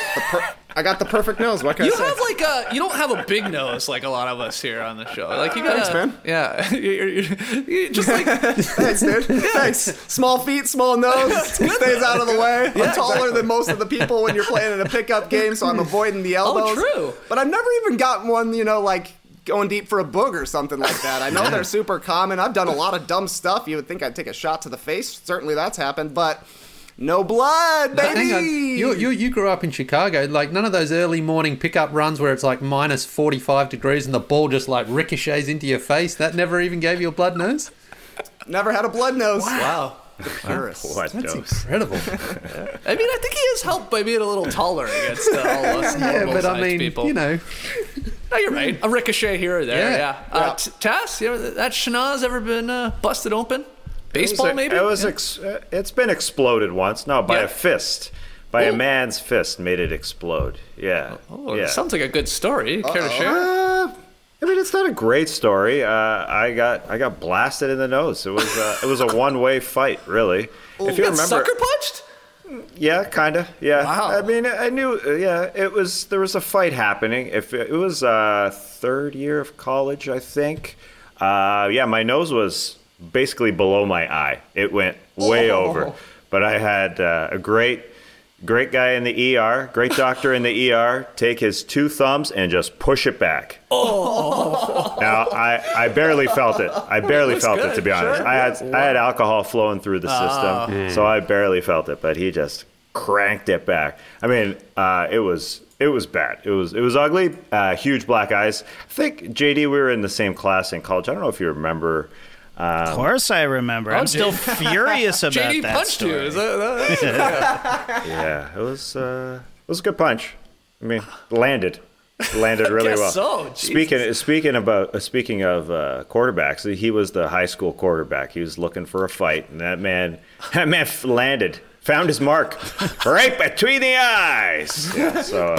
I got the perfect nose. What can You I say? have like a, you don't have a big nose like a lot of us here on the show. Like you got, Thanks, man. Yeah, you're, you're, you're just like Thanks, dude. Thanks. Small feet, small nose. Stays out of the way. I'm Yeah, taller exactly. than most of the people when you're playing in a pickup game, so I'm avoiding the elbows. true. But I've never even gotten one, you know, like going deep for a boog or something like that. I know they're super common. I've done a lot of dumb stuff. You would think I'd take a shot to the face. Certainly that's happened, but no blood, baby. Hang on, you, you you grew up in Chicago. Like none of those early morning pickup runs where it's like minus forty-five degrees and the ball just like ricochets into your face. That never even gave you a blood nose. Never had a blood nose. wow. Purist. What That's dose? incredible. I mean, I think he is helped by being a little taller against uh, all us Yeah, normal but I sized mean, people. you know, No, you're right. A ricochet here or there. Yeah. Yeah. Uh, T- Tess, you ever, that schnoz ever been uh, busted open? Baseball, It was, maybe. It was Yeah. ex- uh, it's been exploded once. No, by Yeah. a fist. By Oh. a man's fist made it explode. Yeah. Oh, yeah. it sounds like a good story. Care to share? Uh, I mean, it's not a great story. Uh, I got I got blasted in the nose. It was uh, it was a one way fight, really. If you got remember, sucker punched? yeah, kind of, yeah. Wow. I mean, I knew, uh, yeah. It was there was a fight happening. If it, it was uh, third year of college, I think. Uh, yeah, my nose was basically below my eye. It went way Oh. over. But I had uh, a great. Great guy in the E R, great doctor in the E R, take his two thumbs and just push it back. Oh. Now, I, I barely felt it. I barely felt it, to be honest. I had I had alcohol flowing through the system, so I barely felt it, but he just cranked it back. I mean, uh, it was it was bad. It was it was ugly, uh, huge black eyes. I think, J D, we were in the same class in college. I don't know if you remember. Of course I remember. I'm still furious about J D that punched story. you. Is that, that, Yeah, it was uh, it was a good punch. I mean, landed, landed really guess well. so, Jesus. Speaking speaking about uh, speaking of uh, quarterbacks, he was the high school quarterback. He was looking for a fight, and that man that man f- landed, found his mark, right between the eyes. Yeah, so,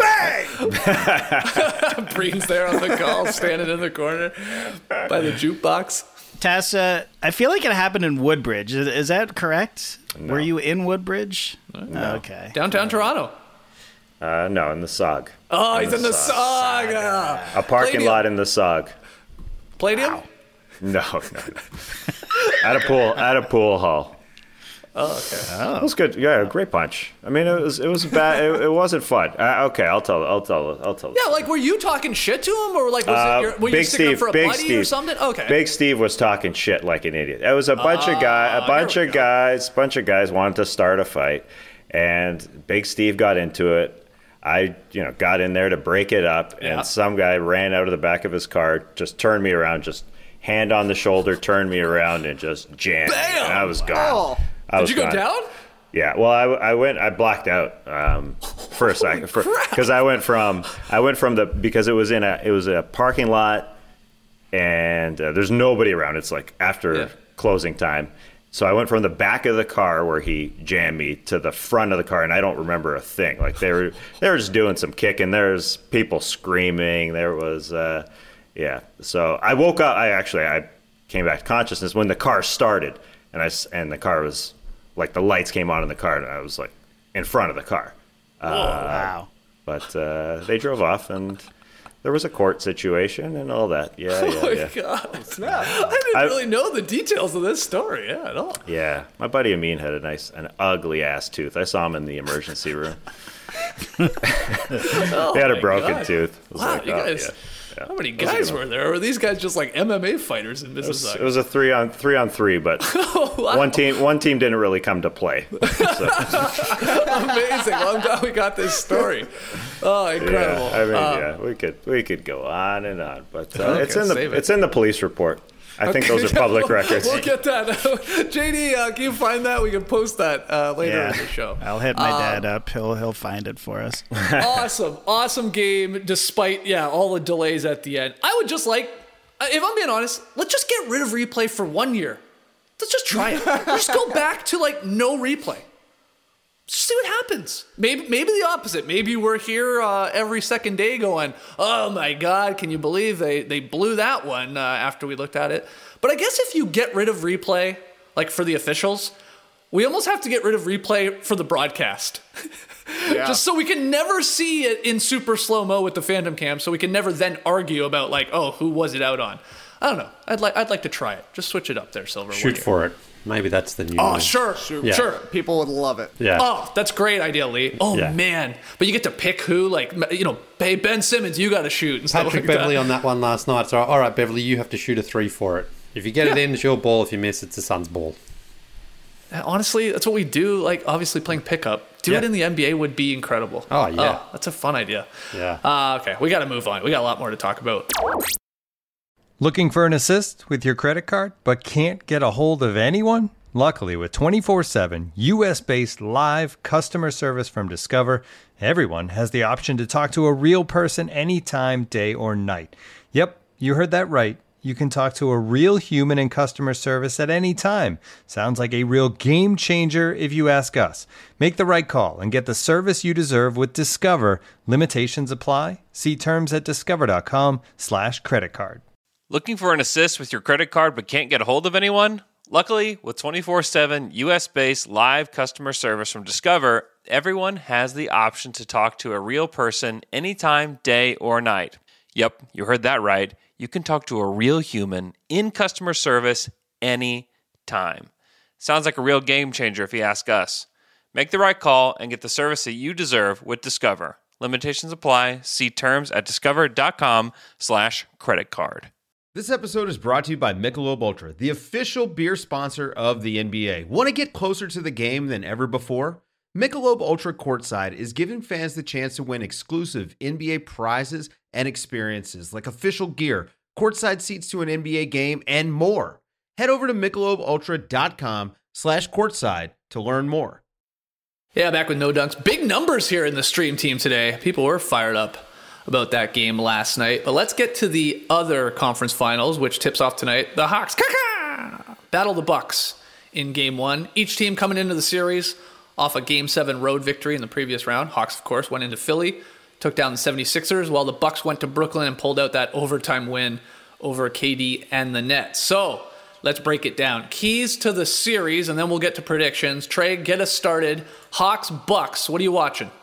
uh, Breen's there on the call, standing in the corner by the jukebox. Tessa, I feel like it happened in Woodbridge. Is, is that correct? Were you in Woodbridge? No. Okay. Downtown Toronto. uh, no, in the S O G, Oh, he's in the saga. a parking Palladium. lot in the S O G. Palladium? No, no, no. At a pool, at a pool hall. Oh, okay. It was good. Yeah, great punch. I mean, it was it was bad. It, it wasn't fun. Uh, okay, I'll tell. I'll tell. I'll tell. Yeah, like, were you talking shit to him? Or, like, was Uh, it your, were you Big sticking up Steve, for a Big buddy Steve, or something? Okay. Big Steve was talking shit like an idiot. It was a bunch of guys. A Ah, bunch here we of go. guys. Bunch of guys wanted to start a fight, and Big Steve got into it. I, you know, got in there to break it up, Yeah. and some guy ran out of the back of his car, just turned me around, just hand on the shoulder, turned me around, and just jammed. me, Bam! And I was gone. Oh. I Did was you go gone. down? Yeah, well, I, I went, I blacked out um, for a second, because I went from, I went from the because it was in a, it was a parking lot, and uh, there's nobody around. It's like after Yeah. closing time, so I went from the back of the car where he jammed me to the front of the car, and I don't remember a thing. Like they were, they were just doing some kicking. There's people screaming. There was, uh, yeah. So I woke up. I actually, I came back to consciousness when the car started, and I s- and the car was. Like the lights came on in the car, and I was like in front of the car. Uh, Wow. But uh, they drove off, and there was a court situation and all that. Yeah, yeah, Oh, my yeah. God. I didn't I- really know the details of this story. Yeah, at all. Yeah, my buddy Amin had a nice, an ugly ass tooth. I saw him in the emergency room. Oh he had a my broken God. tooth. It was Wow, like, you oh, guys. yeah, yeah. How many It was a guys good were one. there? Or were these guys just like M M A fighters in It was, Mississauga? it was a three on three on three, but Oh, wow. one team one team didn't really come to play. So, Amazing. Well, I'm glad we got this story. Oh, incredible. yeah, I mean, Uh, yeah, we could we could go on and on, but uh, Okay, it's in save the it. it's in the police report. I think those are public we'll, records. We'll get that. J D, uh, can you find that? We can post that uh, later Yeah. in the show. I'll hit my Um, dad up. He'll he'll find it for us. awesome, awesome game. Despite yeah, all the delays at the end, I would just like, uh, if I'm being honest, let's just get rid of replay for one year. Let's just try it. Let's just go back to like no replay. Just see what happens. Maybe maybe the opposite. Maybe we're here uh, every second day going, oh my God, can you believe they, they blew that one uh, after we looked at it? But I guess if you get rid of replay, like for the officials, we almost have to get rid of replay for the broadcast. Yeah. Just so we can never see it in super slow-mo with the Phantom Cam, so we can never then argue about like, oh, who was it out on? I don't know. I'd like I'd like to try it. Just switch it up there, Silver. Shoot for it. Maybe that's the new Oh, one. sure, Yeah. sure. People would love it. Yeah. Oh, that's a great idea, Lee. Oh, Yeah. man. But you get to pick who, like, you know, hey, Ben Simmons, you got to shoot. And stuff Patrick like Beverley that. on that one last night. So, all right, Beverley, you have to shoot a three for it. If you get it Yeah. in, it's your ball. If you miss, it's the Suns' ball. Honestly, that's what we do. Like, obviously, playing pickup. Do it Yeah. in the N B A would be incredible. Oh, yeah. that's a fun idea. Yeah. Uh, okay, we got to move on. We got a lot more to talk about. Looking for an assist with your credit card, but can't get a hold of anyone? Luckily, with twenty-four seven U S-based live customer service from Discover, everyone has the option to talk to a real person anytime, day or night. Yep, you heard that right. You can talk to a real human in customer service at any time. Sounds like a real game changer if you ask us. Make the right call and get the service you deserve with Discover. Limitations apply. See terms at discover.com slash credit card. Looking for an assist with your credit card but can't get a hold of anyone? Luckily, with twenty-four seven U S-based live customer service from Discover, everyone has the option to talk to a real person anytime, day or night. Yep, you heard that right. You can talk to a real human in customer service anytime. Sounds like a real game changer if you ask us. Make the right call and get the service that you deserve with Discover. Limitations apply. See terms at discover.com slash credit card. This episode is brought to you by Michelob Ultra, the official beer sponsor of the N B A. Want to get closer to the game than ever before? Michelob Ultra Courtside is giving fans the chance to win exclusive N B A prizes and experiences like official gear, courtside seats to an N B A game, and more. Head over to michelobultra.com slash courtside to learn more. Yeah, back with No Dunks. Big numbers here in the stream team today. People were fired up about that game last night. But let's get to the other conference finals, which tips off tonight. The Hawks Kaka! battle the Bucks in game one. Each team coming into the series off a game seven road victory in the previous round. Hawks, of course, went into Philly, took down the seventy-sixers, while the Bucks went to Brooklyn and pulled out that overtime win over K D and the Nets. So let's break it down. Keys to the series, and then we'll get to predictions. Trey, get us started. Hawks, Bucks, what are you watching?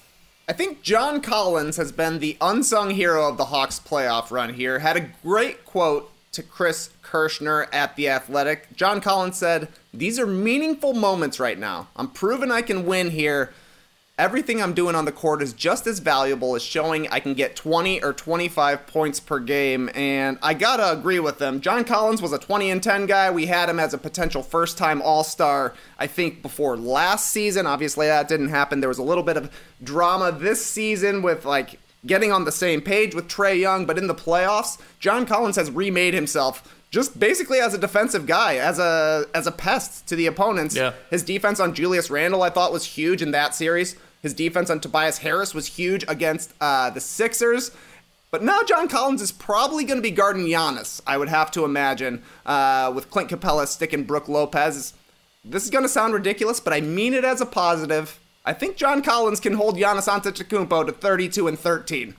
I think John Collins has been the unsung hero of the Hawks playoff run here. Had a great quote to Chris Kirschner at The Athletic. John Collins said, "These are meaningful moments right now. I'm proving I can win here. Everything I'm doing on the court is just as valuable as showing I can get twenty or twenty-five points per game." And I gotta agree with them. John Collins was a twenty and ten guy. We had him as a potential first-time All-Star, I think, before last season. Obviously, that didn't happen. There was a little bit of drama this season with, like, getting on the same page with Trae Young. But in the playoffs, John Collins has remade himself just basically as a defensive guy, as a as a pest to the opponents. Yeah. His defense on Julius Randle, I thought, was huge in that series. His defense on Tobias Harris was huge against uh, the Sixers. But now John Collins is probably going to be guarding Giannis, I would have to imagine, uh, with Clint Capella sticking Brook Lopez. This is going to sound ridiculous, but I mean it as a positive. I think John Collins can hold Giannis Antetokounmpo to thirty-two and thirteen.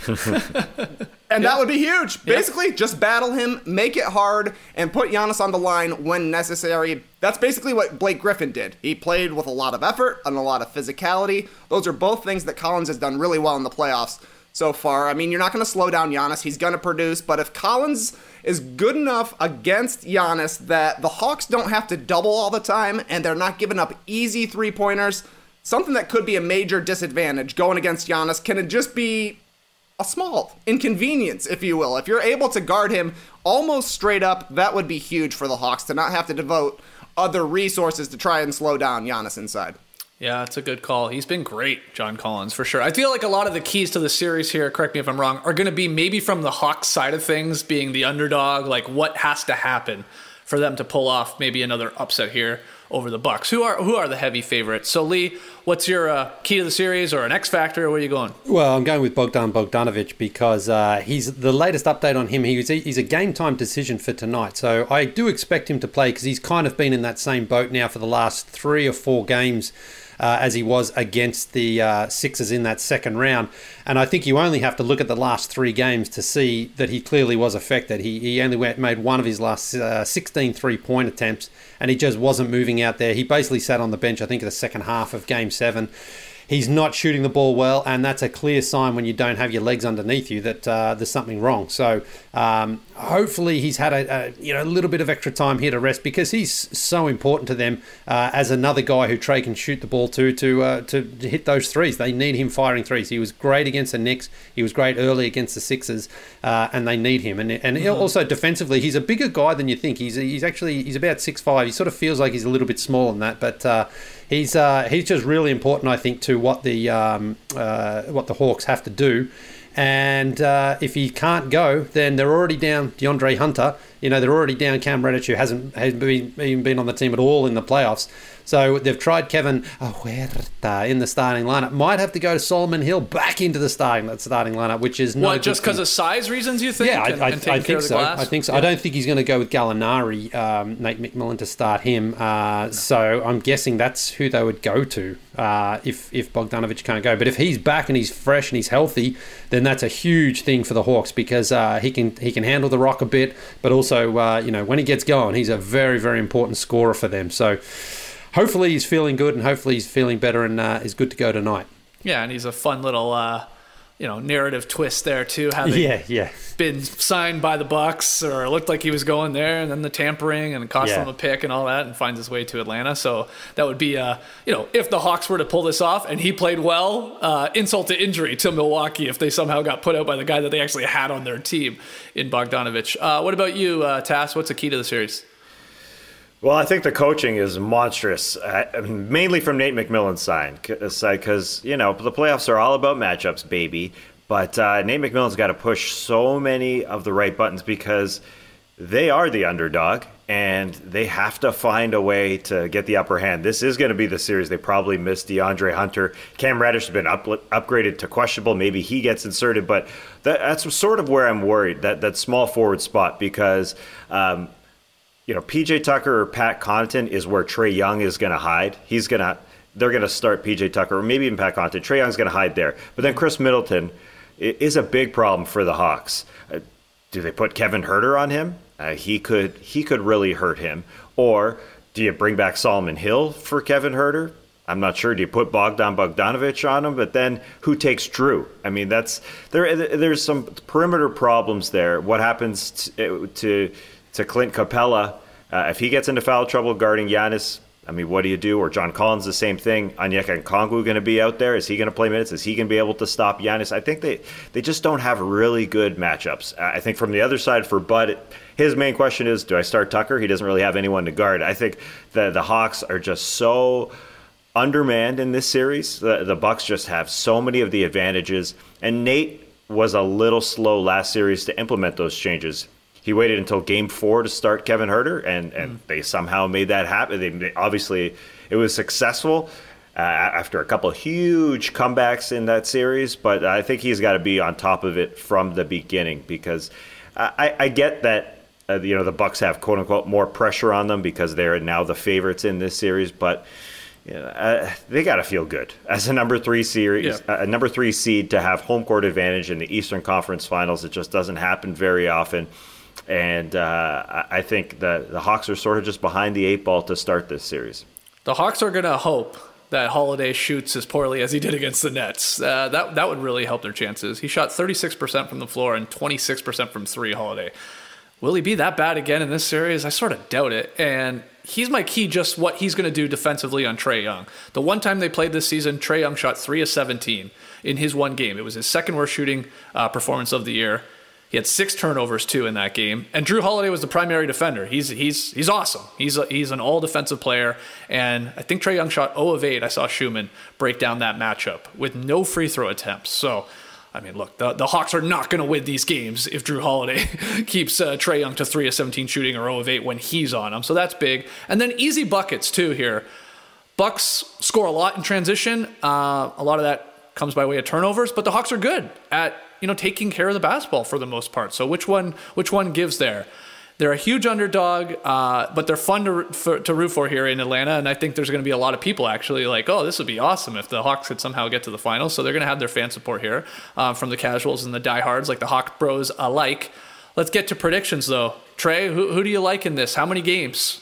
And that would be huge. Basically, just battle him, make it hard, and put Giannis on the line when necessary. That's basically what Blake Griffin did. He played with a lot of effort and a lot of physicality. Those are both things that Collins has done really well in the playoffs so far. I mean, you're not going to slow down Giannis. He's going to produce. But if Collins is good enough against Giannis that the Hawks don't have to double all the time and they're not giving up easy three-pointers, something that could be a major disadvantage going against Giannis can just be a small inconvenience, if you will. If you're able to guard him almost straight up, that would be huge for the Hawks to not have to devote other resources to try and slow down Giannis inside. Yeah, it's a good call. He's been great, John Collins, for sure. I feel like a lot of the keys to the series here, correct me if I'm wrong, are going to be maybe from the Hawks side of things, being the underdog, like what has to happen for them to pull off maybe another upset here over the Bucks. Who are who are the heavy favorites? So, Lee, what's your uh, key to the series or an X factor? Where are you going? Well, I'm going with Bogdan Bogdanovic because uh, he's the latest update on him. He was, he's a game time decision for tonight. So I do expect him to play because he's kind of been in that same boat now for the last three or four games. Uh, as he was against the uh, Sixers in that second round. And I think you only have to look at the last three games to see that he clearly was affected. He he only went, made one of his last uh, sixteen three-point attempts, and he just wasn't moving out there. He basically sat on the bench, I think, in the second half of Game seven. He's not shooting the ball well, and that's a clear sign when you don't have your legs underneath you that uh, there's something wrong. So um, hopefully he's had a, a you know a little bit of extra time here to rest because he's so important to them uh, as another guy who Trey can shoot the ball to to, uh, to to hit those threes. They need him firing threes. He was great against the Knicks. He was great early against the Sixers, uh, and they need him. And and mm-hmm. also defensively, he's a bigger guy than you think. He's he's actually he's about six five. He sort of feels like he's a little bit smaller than that, but. Uh, He's uh, he's just really important, I think, to what the um, uh, what the Hawks have to do. And uh, if he can't go, then they're already down DeAndre Hunter. You know, they're already down Cam Reddish, who hasn't, hasn't been, even been on the team at all in the playoffs. So they've tried Kevin Huerta in the starting lineup. Might have to go to Solomon Hill back into the starting starting lineup, which is not. What, just because of size reasons, you think? Yeah, I, and, I, and I think so. I think so. Yeah. I don't think he's going to go with Gallinari, um, Nate McMillan, to start him. Uh, no. So I'm guessing that's who they would go to uh, if if Bogdanovic can't go. But if he's back and he's fresh and he's healthy, then that's a huge thing for the Hawks because uh, he can he can handle the rock a bit, but also uh, you know when he gets going, he's a very very important scorer for them. So. Hopefully he's feeling good, and hopefully he's feeling better and uh, is good to go tonight. Yeah, and he's a fun little, uh, you know, narrative twist there too. Having yeah, yeah. been signed by the Bucks, or it looked like he was going there, and then the tampering and it cost yeah. him a pick and all that, and finds his way to Atlanta. So that would be, uh, you know, if the Hawks were to pull this off and he played well, uh, insult to injury to Milwaukee if they somehow got put out by the guy that they actually had on their team in Bogdanovic. Uh, what about you, uh, Tass? What's the key to the series? Well, I think the coaching is monstrous, uh, mainly from Nate McMillan's side, because, you know, the playoffs are all about matchups, baby. But uh, Nate McMillan's got to push so many of the right buttons because they are the underdog, and they have to find a way to get the upper hand. This is going to be the series. They probably missed DeAndre Hunter. Cam Reddish has been up, upgraded to questionable. Maybe he gets inserted, but that, that's sort of where I'm worried, that, that small forward spot, because um, – you know, P J Tucker or Pat Connaughton is where Trae Young is going to hide. He's going to, they're going to start P J Tucker or maybe even Pat Connaughton. Trae Young's going to hide there. But then Chris Middleton is a big problem for the Hawks. Uh, do they put Kevin Huerter on him? Uh, he could, he could really hurt him. Or do you bring back Solomon Hill for Kevin Huerter? I'm not sure. Do you put Bogdan Bogdanovic on him? But then who takes Drew? I mean, that's there. There's some perimeter problems there. What happens to, to to Clint Capella, uh, if he gets into foul trouble guarding Giannis, I mean, what do you do? Or John Collins, the same thing. Onyeka Okongwu going to be out there? Is he going to play minutes? Is he going to be able to stop Giannis? I think they, they just don't have really good matchups. I think from the other side for Bud, his main question is, do I start Tucker? He doesn't really have anyone to guard. I think the, the Hawks are just so undermanned in this series. The, the Bucks just have so many of the advantages. And Nate was a little slow last series to implement those changes. He waited until game four to start Kevin Huerter, and, and mm. they somehow made that happen. They, they, obviously, it was successful uh, after a couple of huge comebacks in that series, but I think he's got to be on top of it from the beginning because I, I get that uh, you know the Bucks have quote unquote more pressure on them because they're now the favorites in this series, but you know, uh, they got to feel good as a number three series, yeah. a number three seed to have home court advantage in the Eastern Conference Finals. It just doesn't happen very often. And uh, I think the, the Hawks are sort of just behind the eight ball to start this series. The Hawks are going to hope that Holiday shoots as poorly as he did against the Nets. Uh, that that would really help their chances. He shot thirty-six percent from the floor and twenty-six percent from three, Holiday. will he be that bad again in this series? I sort of doubt it. And he's my key, just what he's going to do defensively on Trae Young. The one time they played this season, Trae Young shot three of seventeen in his one game. It was his second worst shooting uh, performance of the year. He had six turnovers too in that game, and Drew Holiday was the primary defender. He's he's he's awesome. He's a, he's an all defensive player, and I think Trae Young shot zero of eight. I saw Schumann break down that matchup with no free throw attempts. So, I mean, look, the, the Hawks are not going to win these games if Drew Holiday keeps uh, Trae Young to three of seventeen shooting or zero of eight when he's on them. So that's big, and then easy buckets too here. Bucks score a lot in transition. Uh, a lot of that comes by way of turnovers, but the Hawks are good at, you know, taking care of the basketball for the most part. So which one, which one gives there? They're a huge underdog, uh, but they're fun to for, to root for here in Atlanta. And I think there's going to be a lot of people actually like, oh, this would be awesome if the Hawks could somehow get to the finals. So they're going to have their fan support here uh, from the casuals and the diehards, like the Hawk Bros alike. Let's get to predictions though. Trey, who, who do you like in this? How many games?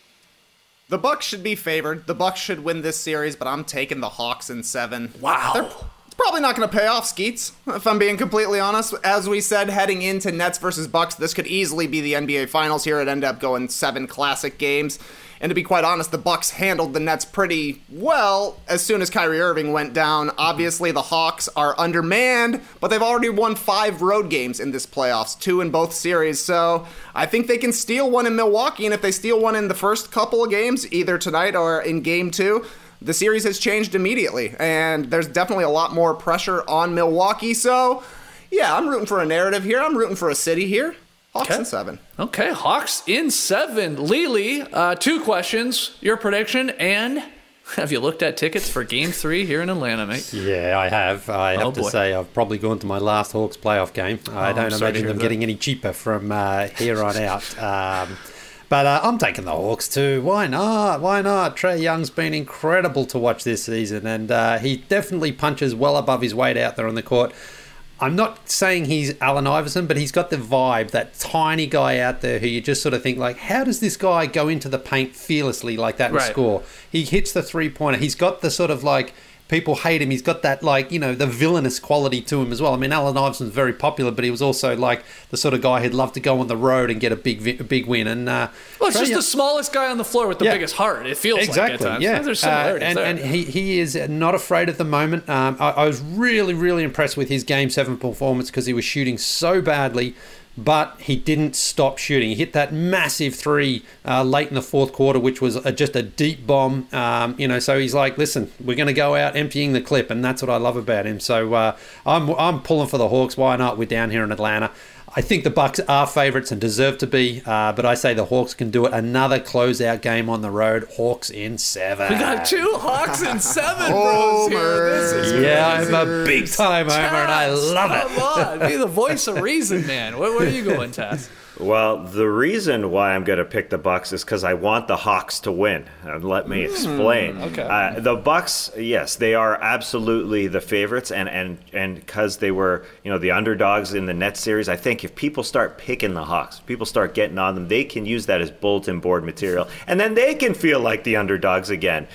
The Bucks should be favored. The Bucks should win this series, but I'm taking the Hawks in seven. Wow. They're, it's probably not going to pay off, Skeets, if I'm being completely honest. As we said, heading into Nets versus Bucks, this could easily be the N B A Finals here. It ended up going seven classic games. And to be quite honest, the Bucks handled the Nets pretty well as soon as Kyrie Irving went down. Obviously, the Hawks are undermanned, but they've already won five road games in this playoffs, two in both series. So I think they can steal one in Milwaukee, and if they steal one in the first couple of games, either tonight or in game two, the series has changed immediately, and there's definitely a lot more pressure on Milwaukee. So, yeah, I'm rooting for a narrative here. I'm rooting for a city here. Hawks okay. in seven. Okay, Hawks in seven. Lily, uh, two questions. Your prediction, and have you looked at tickets for Game Three here in Atlanta, mate? Yeah, I have. I have oh, to boy. say, I've probably gone to my last Hawks playoff game. Oh, I don't imagine them that. getting any cheaper from uh, here on out. Um, but uh, I'm taking the Hawks too. Why not? Why not? Trae Young's been incredible to watch this season, and uh, he definitely punches well above his weight out there on the court. I'm not saying he's Allen Iverson, but he's got the vibe, that tiny guy out there who you just sort of think like, how does this guy go into the paint fearlessly like that and right. score? He hits the three-pointer. He's got the sort of like, people hate him. He's got that like, you know, the villainous quality to him as well. I mean, Allen Iverson's very popular, but he was also like the sort of guy who'd love to go on the road and get a big, a big win. And uh, well, it's Trae just Young, the smallest guy on the floor with the yeah. biggest heart. It feels exactly, like at times. yeah. There's similarities uh, and, there. and he, he is not afraid at the moment. Um, I, I was really, really impressed with his Game seven performance because he was shooting so badly, but he didn't stop shooting. He hit that massive three uh, late in the fourth quarter, which was a, just a deep bomb. Um, you know, so he's like, listen, we're going to go out emptying the clip, and that's what I love about him. So uh, I'm I'm pulling for the Hawks. Why not? We're down here in Atlanta. I think the Bucks are favourites and deserve to be, uh, but I say the Hawks can do it. Another closeout game on the road. Hawks in seven. We got two Hawks in seven, bros here. This is yeah, crazy. I'm a big time homer, and I love Come it. Come on, be the voice of reason, man. Where, where are you going, Taz? Well, the reason why I'm going to pick the Bucks is because I want the Hawks to win. And let me explain. Mm, okay. Uh, the Bucks, yes, they are absolutely the favorites, and and and because they were, you know, the underdogs in the Nets series. I think if people start picking the Hawks, people start getting on them, they can use that as bulletin board material, and then they can feel like the underdogs again.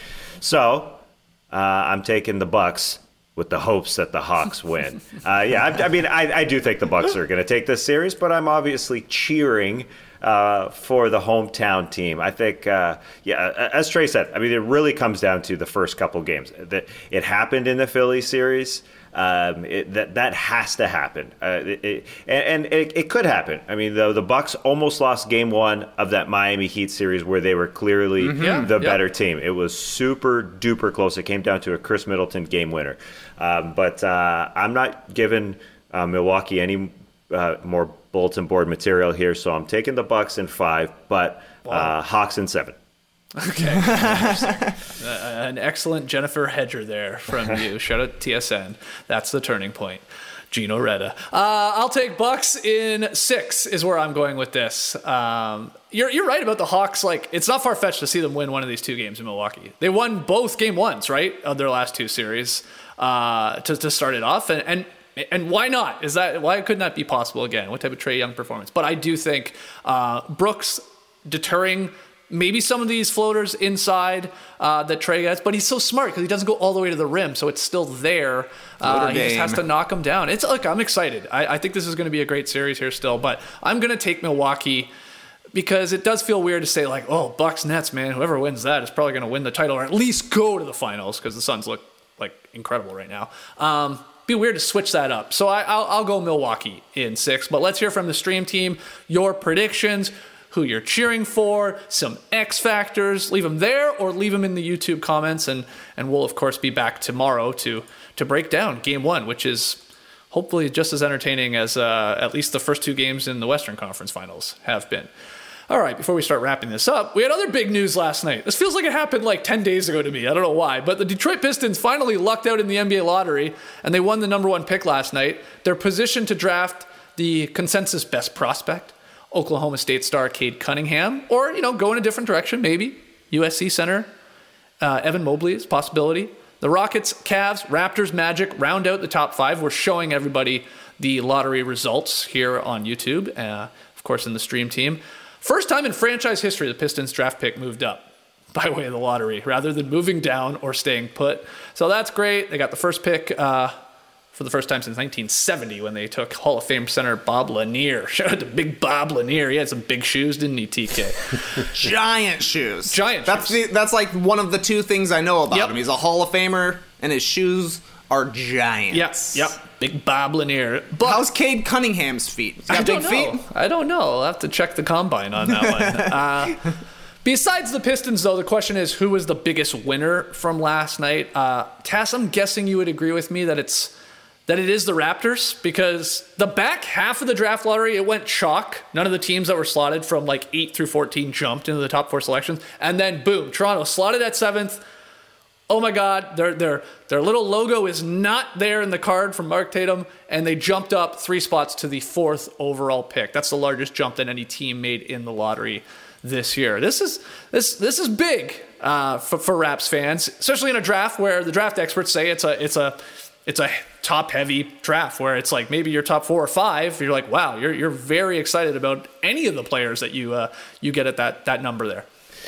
So uh, I'm taking the Bucks with the hopes that the Hawks win. Uh, yeah, I, I mean, I, I do think the Bucks are going to take this series, but I'm obviously cheering uh, for the hometown team. I think, uh, yeah, as Trey said, I mean, it really comes down to the first couple games. That it happened in the Philly series. Um, it, that that has to happen, uh, it, it, and, and it, it could happen. I mean, the the Bucks almost lost Game One of that Miami Heat series, where they were clearly mm-hmm. the yeah. better team. It was super duper close. It came down to a Chris Middleton game winner. Um, but uh, I'm not giving uh, Milwaukee any uh, more bulletin board material here, so I'm taking the Bucks in five, but uh, Hawks in seven. Okay. uh, an excellent Jennifer Hedger there from you. Shout out T S N. That's the turning point. Gino Reda. Uh, I'll take Bucks in six is where I'm going with this. Um, you're you're right about the Hawks. Like, it's not far-fetched to see them win one of these two games in Milwaukee. They won both game ones, right, of their last two series uh, to, to start it off. And, and And why not? Is that why couldn't that be possible again? What type of Trae Young performance? But I do think uh, Brooks deterring maybe some of these floaters inside uh, that Trey gets, but he's so smart because he doesn't go all the way to the rim, so it's still there. Uh, he just has to knock them down. It's look, I'm excited. I, I think this is going to be a great series here still, but I'm going to take Milwaukee because it does feel weird to say like, oh, Bucks Nets, man, whoever wins that is probably going to win the title or at least go to the finals because the Suns look like incredible right now. Um, be weird to switch that up. So I, I'll, I'll go Milwaukee in six, but let's hear from the stream team, your predictions, who you're cheering for, some X factors. Leave them there or leave them in the YouTube comments, and and we'll, of course, be back tomorrow to to break down game one, which is hopefully just as entertaining as uh, at least the first two games in the Western Conference Finals have been. All right, before we start wrapping this up, we had other big news last night. This feels like it happened like ten days ago to me. I don't know why, but the Detroit Pistons finally lucked out in the N B A lottery, and they won the number one pick last night. They're positioned to draft the consensus best prospect, Oklahoma State star Cade Cunningham, or, you know, go in a different direction, maybe. U S C center uh, Evan Mobley is a possibility. The Rockets, Cavs, Raptors, Magic round out the top five. We're showing everybody the lottery results here on YouTube, uh, of course, in the stream team. First time in franchise history, the Pistons draft pick moved up by way of the lottery rather than moving down or staying put. So that's great. They got the first pick uh, for the first time since nineteen seventy when they took Hall of Fame center Bob Lanier. Shout out to big Bob Lanier. He had some big shoes, didn't he, T K? Giant shoes. Giant that's shoes. The, that's like one of the two things I know about Yep. him. He's a Hall of Famer, and his shoes are giants. Yep, yep. Big Bob Lanier. But how's Cade Cunningham's feet? He's got I big don't feet? know. I don't know. I'll have to check the combine on that one. Uh, besides the Pistons, though, the question is who was the biggest winner from last night? Uh, Tass, I'm guessing you would agree with me that it's that it is the Raptors, because the back half of the draft lottery, it went chalk. None of the teams that were slotted from like eight through fourteen jumped into the top four selections. And then, boom, Toronto slotted at seventh. Oh my God, their their their little logo is not there in the card from Mark Tatum, and they jumped up three spots to the fourth overall pick. That's the largest jump that any team made in the lottery this year. This is this this is big uh, for, for Raps fans, especially in a draft where the draft experts say it's a it's a it's a top heavy draft where it's like maybe your top four or five. You're like, wow, you're you're very excited about any of the players that you uh, you get at that that number there.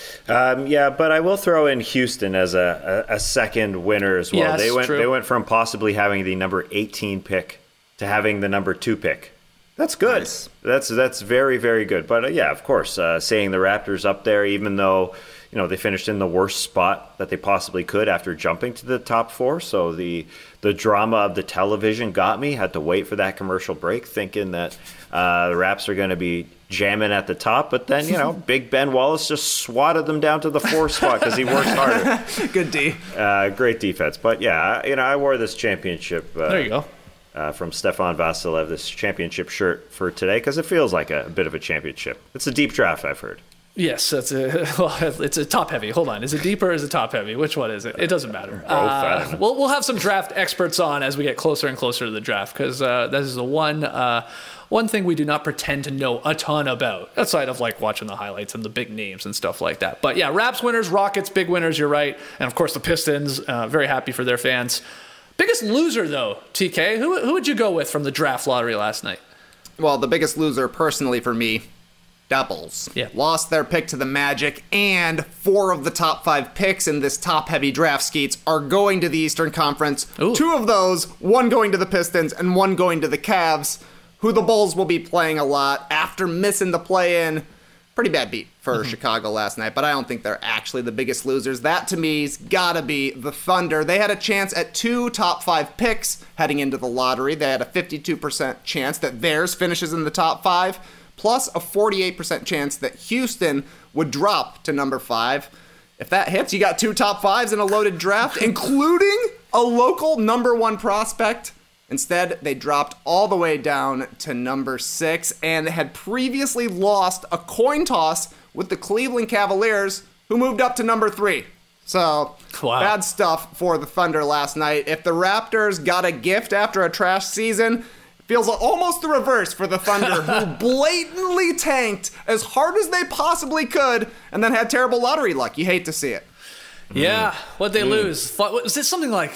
Um, yeah, but I will throw in Houston as a, a, a second winner as well. Yes, they went true. they went from possibly having the number eighteen pick to having the number two pick. That's good. Nice. That's that's very, very good. But uh, yeah, of course, uh, saying the Raptors up there, even though you know they finished in the worst spot that they possibly could after jumping to the top four. So the the drama of the television got me. Had to wait for that commercial break, thinking that uh, the Raps are going to be jamming at the top, but then you know Big Ben Wallace just swatted them down to the fourth spot because he works harder. Good D. Uh, great defense, but yeah, you know I wore this championship. Uh, There you go. Uh, from Stefan Vasilev, this championship shirt for today because it feels like a, a bit of a championship. It's a deep draft, I've heard. Yes, that's a well, it's a top heavy. Hold on, is it deep or is it top heavy? Which one is it? It doesn't matter. Uh, we'll we'll have some draft experts on as we get closer and closer to the draft because uh, this is the one uh, one thing we do not pretend to know a ton about outside of like watching the highlights and the big names and stuff like that. But yeah, Raps winners, Rockets big winners. You're right, and of course the Pistons. Uh, very happy for their fans. Biggest loser though, T K. Who who would you go with from the draft lottery last night? Well, the biggest loser personally for me, Devils. Yeah. Lost their pick to the Magic, and four of the top five picks in this top-heavy draft skeets are going to the Eastern Conference. Ooh. Two of those, one going to the Pistons and one going to the Cavs, who the Bulls will be playing a lot after missing the play-in. Pretty bad beat for mm-hmm. Chicago last night, but I don't think they're actually the biggest losers. That, to me's gotta be the Thunder. They had a chance at two top five picks heading into the lottery. They had a fifty-two percent chance that theirs finishes in the top five, plus a forty-eight percent chance that Houston would drop to number five. If that hits, you got two top fives in a loaded draft, including a local number one prospect. Instead, they dropped all the way down to number six and had previously lost a coin toss with the Cleveland Cavaliers, who moved up to number three. So, wow. Bad stuff for the Thunder last night. If the Raptors got a gift after a trash season, it feels almost the reverse for the Thunder, who blatantly tanked as hard as they possibly could and then had terrible lottery luck. You hate to see it. Yeah, what'd they mm. lose? Was it something like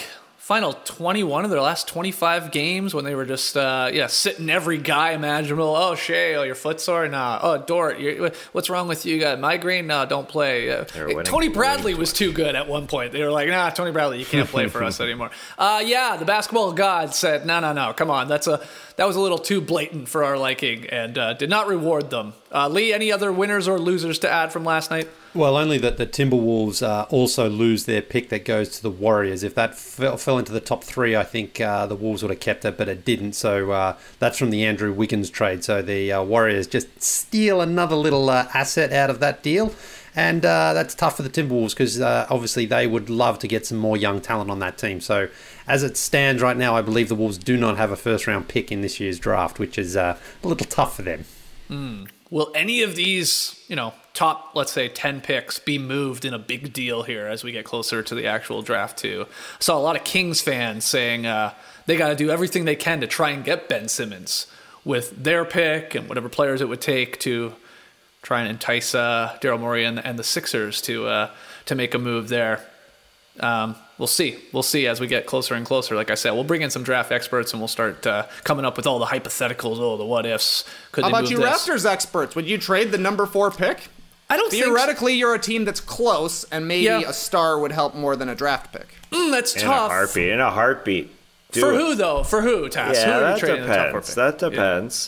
final twenty-one of their last twenty-five games when they were just, uh, yeah, sitting every guy imaginable. Oh, Shea, oh, your foot sore? Nah. Oh, Dort, you're, what's wrong with you? You got migraine? No, don't play. Uh, Tony Bradley was too good at one point. They were like, nah, Tony Bradley, you can't play for us anymore. Uh, yeah, the basketball god said, no, no, no, come on. That's a that was a little too blatant for our liking and uh, did not reward them. Uh, Lee, any other winners or losers to add from last night? Well, only that the Timberwolves uh, also lose their pick that goes to the Warriors. If that fell, fell into the top three, I think uh, the Wolves would have kept it, but it didn't. So uh, that's from the Andrew Wiggins trade. So the uh, Warriors just steal another little uh, asset out of that deal. And uh, that's tough for the Timberwolves because uh, obviously they would love to get some more young talent on that team. So as it stands right now, I believe the Wolves do not have a first-round pick in this year's draft, which is uh, a little tough for them. Mm. Will any of these, you know, top, let's say, ten picks be moved in a big deal here as we get closer to the actual draft, too? I saw a lot of Kings fans saying uh, they got to do everything they can to try and get Ben Simmons with their pick and whatever players it would take to try and entice uh, Daryl Morey and, and the Sixers to uh, to make a move there. Um, we'll see. We'll see as we get closer and closer. Like I said, we'll bring in some draft experts and we'll start uh, coming up with all the hypotheticals, oh, the what ifs. Could How they about move you this? Raptors experts? Would you trade the number four pick? I don't Theoretically, think so. you're a team that's close, and maybe Yeah. a star would help more than a draft pick. Mm, that's in tough. a heartbeat. In a heartbeat. Do For it. who, though? For who, Tass? Yeah, who are that you trading in the top four depends. pick? That depends.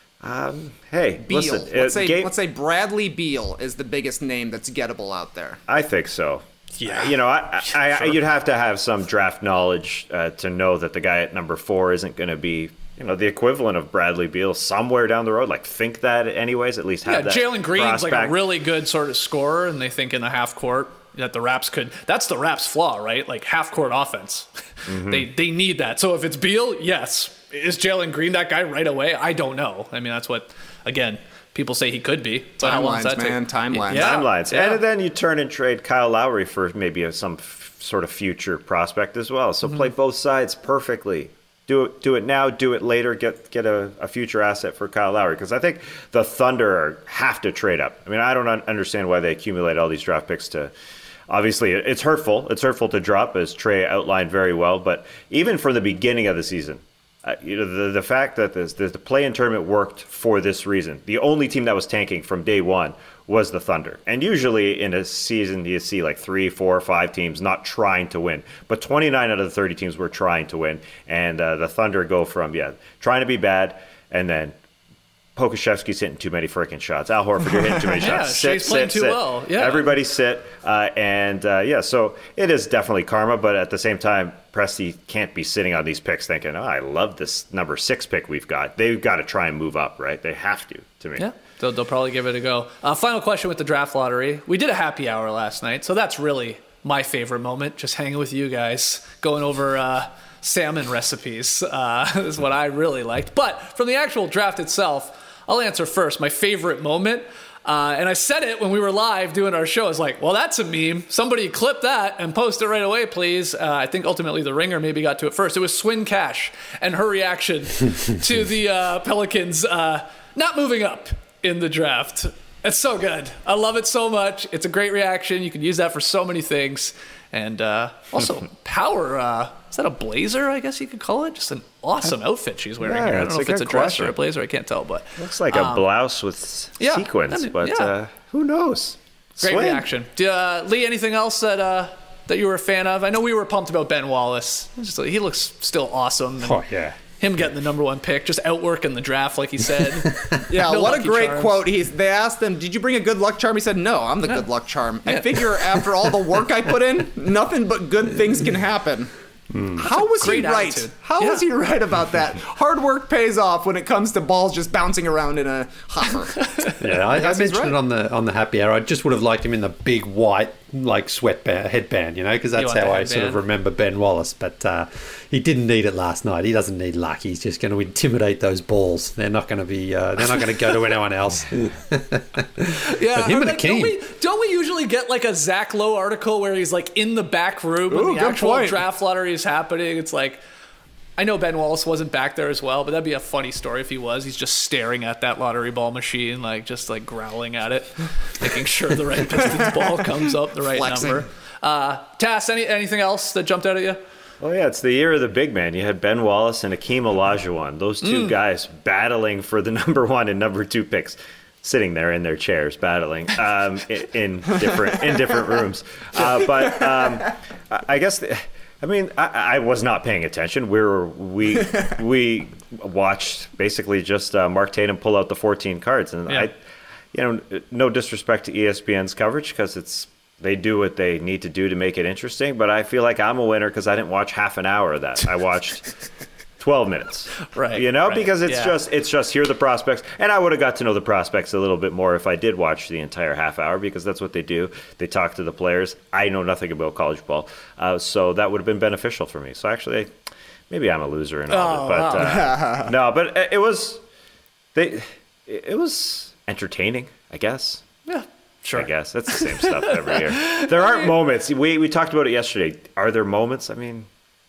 Um, hey, Beal. listen. let's, uh, say, game- let's say Bradley Beal is the biggest name that's gettable out there. I think so. Yeah. You know, I, I, I, you'd have to have some draft knowledge uh, to know that the guy at number four isn't going to be, you know, the equivalent of Bradley Beal somewhere down the road. Like, think that anyways, at least Yeah, have that Jalen Green's like a prospect. really good sort of scorer, and they think in the half court that the Raps could. That's the Raps' flaw, right? Like half court offense. Mm-hmm. They they need that. So if it's Beal, yes. Is Jalen Green that guy right away? I don't know. I mean, that's what again people say he could be. But how long does Timelines, that take? man, timelines. Yeah. Timelines. Yeah. And then you turn and trade Kyle Lowry for maybe a, some f- sort of future prospect as well. So Mm-hmm. play both sides perfectly. Do it, do it now, do it later, get get a, a future asset for Kyle Lowry. Because I think the Thunder have to trade up. I mean, I don't un- understand why they accumulate all these draft picks to... Obviously, it's hurtful. It's hurtful to drop, as Trey outlined very well. But even from the beginning of the season, uh, you know, the, the fact that this, the, the play-in tournament worked for this reason. The only team that was tanking from day one was the Thunder. And usually in a season, you see like three, four, five teams not trying to win. But twenty-nine out of the thirty teams were trying to win. And uh, the Thunder go from, yeah, trying to be bad, and then Pokashevsky's hitting too many freaking shots. Al Horford, you're hitting too many Yeah, shots. Shea's playing too well. Yeah. Everybody sit. Uh, and uh, yeah, so it is definitely karma. But at the same time, Presti can't be sitting on these picks thinking, oh, I love this number six pick we've got. They've got to try and move up, right? They have to, to me. Yeah, they'll, they'll probably give it a go. Uh, final question with the draft lottery. We did a happy hour last night, so that's really my favorite moment, just hanging with you guys, going over uh, salmon recipes uh, is what I really liked. But from the actual draft itself, I'll answer first. My favorite moment, uh, and I said it when we were live doing our show. I was like, well, that's a meme. Somebody clip that and post it right away, please. Uh, I think ultimately the Ringer maybe got to it first. It was Swin Cash and her reaction to the uh, Pelicans uh, not moving up in the draft. It's so good. I love it so much. It's a great reaction. You can use that for so many things. And uh, also, Power, uh, is that a blazer, I guess you could call it? Just an awesome outfit she's wearing Yeah, here. I don't it's know a if it's a good dress question. or a blazer. I can't tell, but Looks like a um, blouse with yeah, sequins, I mean, but yeah. uh, who knows? Great Swing. reaction. Do, uh, Lee, anything else that uh, that you were a fan of? I know we were pumped about Ben Wallace. Just, he looks still awesome. And Oh, yeah. Him getting the number one pick, just outworking the draft, like he said. Yeah, No what a lucky great charms. quote. He's, they asked him, did you bring a good luck charm? He said, no, I'm the Yeah. good luck charm. Yeah. I figure after all the work I put in, nothing but good things can happen. How was he great right? attitude. How Yeah. was he right about that? Hard work pays off when it comes to balls just bouncing around in a hopper. Yeah, I, I guess he's mentioned right. it on the on the happy hour. I just would have liked him in the big white like sweatband headband, you know, because that's want the how I sort of headband? remember Ben Wallace. But uh, he didn't need it last night. He doesn't need luck. He's just going to intimidate those balls. They're not going to be. Uh, they're not going to go to anyone else. Yeah, But him or and like, Akeem. Don't we, don't we usually get like a Zach Lowe article where he's like in the back room when Ooh, the good actual point. draft lottery is happening? It's like, I know Ben Wallace wasn't back there as well, but that'd be a funny story if he was. He's just staring at that lottery ball machine, like just like growling at it, making sure the right Pistons ball comes up the right Flexing. number. Uh, Tass, any anything else that jumped out at you? Oh, yeah, it's the year of the big man. You had Ben Wallace and Akeem Olajuwon, those two Mm. guys battling for the number one and number two picks, sitting there in their chairs battling um, in, in different in different rooms. Uh, but um, I guess, the, I mean, I, I was not paying attention. We were we we watched basically just uh, Mark Tatum pull out the fourteen cards, and Yeah. I, you know, no disrespect to E S P N's coverage because it's. They do what they need to do to make it interesting, but I feel like I'm a winner because I didn't watch half an hour of that. I watched twelve minutes. Right. You know, right, because it's yeah. just it's just here are the prospects. And I would have got to know the prospects a little bit more if I did watch the entire half hour because that's what they do. They talk to the players. I know nothing about college ball. Uh, so that would have been beneficial for me. So actually, maybe I'm a loser in all Oh, of it. But wow. uh, no, but it was they it was entertaining, I guess. Yeah. Sure. I guess it's the same stuff every year. There aren't moments. We we talked about it yesterday. Are there moments? I mean,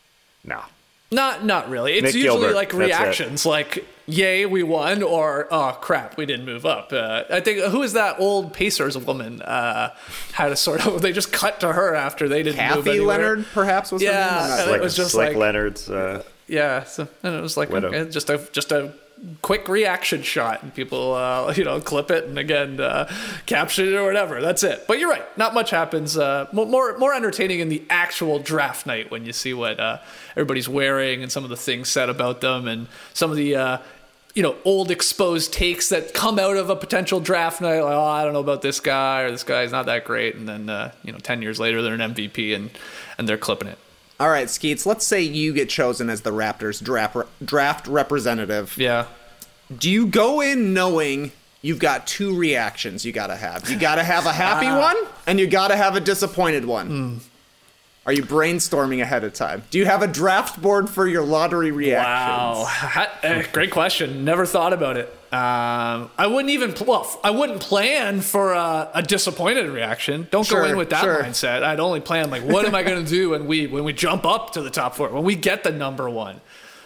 no. Not not really. It's Nick usually Gilbert, like that's it. reactions, like "Yay, we won!" or "Oh crap, we didn't move up." Uh, I think who is that old Pacers woman? Uh, had a sort of they just cut to her after they didn't move Kathy anywhere. Leonard, perhaps was her name. I'm not Yeah, sure. and it was just Slick like Leonard's. Uh, yeah, so, and it was like Widow. okay, just a just a quick reaction shot, and people uh, you know clip it and again uh, caption it or whatever. That's it. But you're right, not much happens. Uh, mo- more more entertaining in the actual draft night when you see what uh, everybody's wearing and some of the things said about them and some of the uh, you know old exposed takes that come out of a potential draft night. Like, oh, I don't know about this guy or this guy's not that great, and then uh, you know ten years later they're an M V P and and they're clipping it. All right, Skeets, let's say you get chosen as the Raptors draft draft representative. Yeah. Do you go in knowing you've got two reactions you got to have? You got to have a happy Ah. one and you got to have a disappointed one. Mm. Are you brainstorming ahead of time? Do you have a draft board for your lottery reactions? Wow, Ha- eh, great question. Never thought about it. Um, I wouldn't even pl- well, I wouldn't plan for a, a disappointed reaction. Don't Sure, go in with that sure. mindset. I'd only plan like, what am I going to do when we when we jump up to the top four, when we get the number one.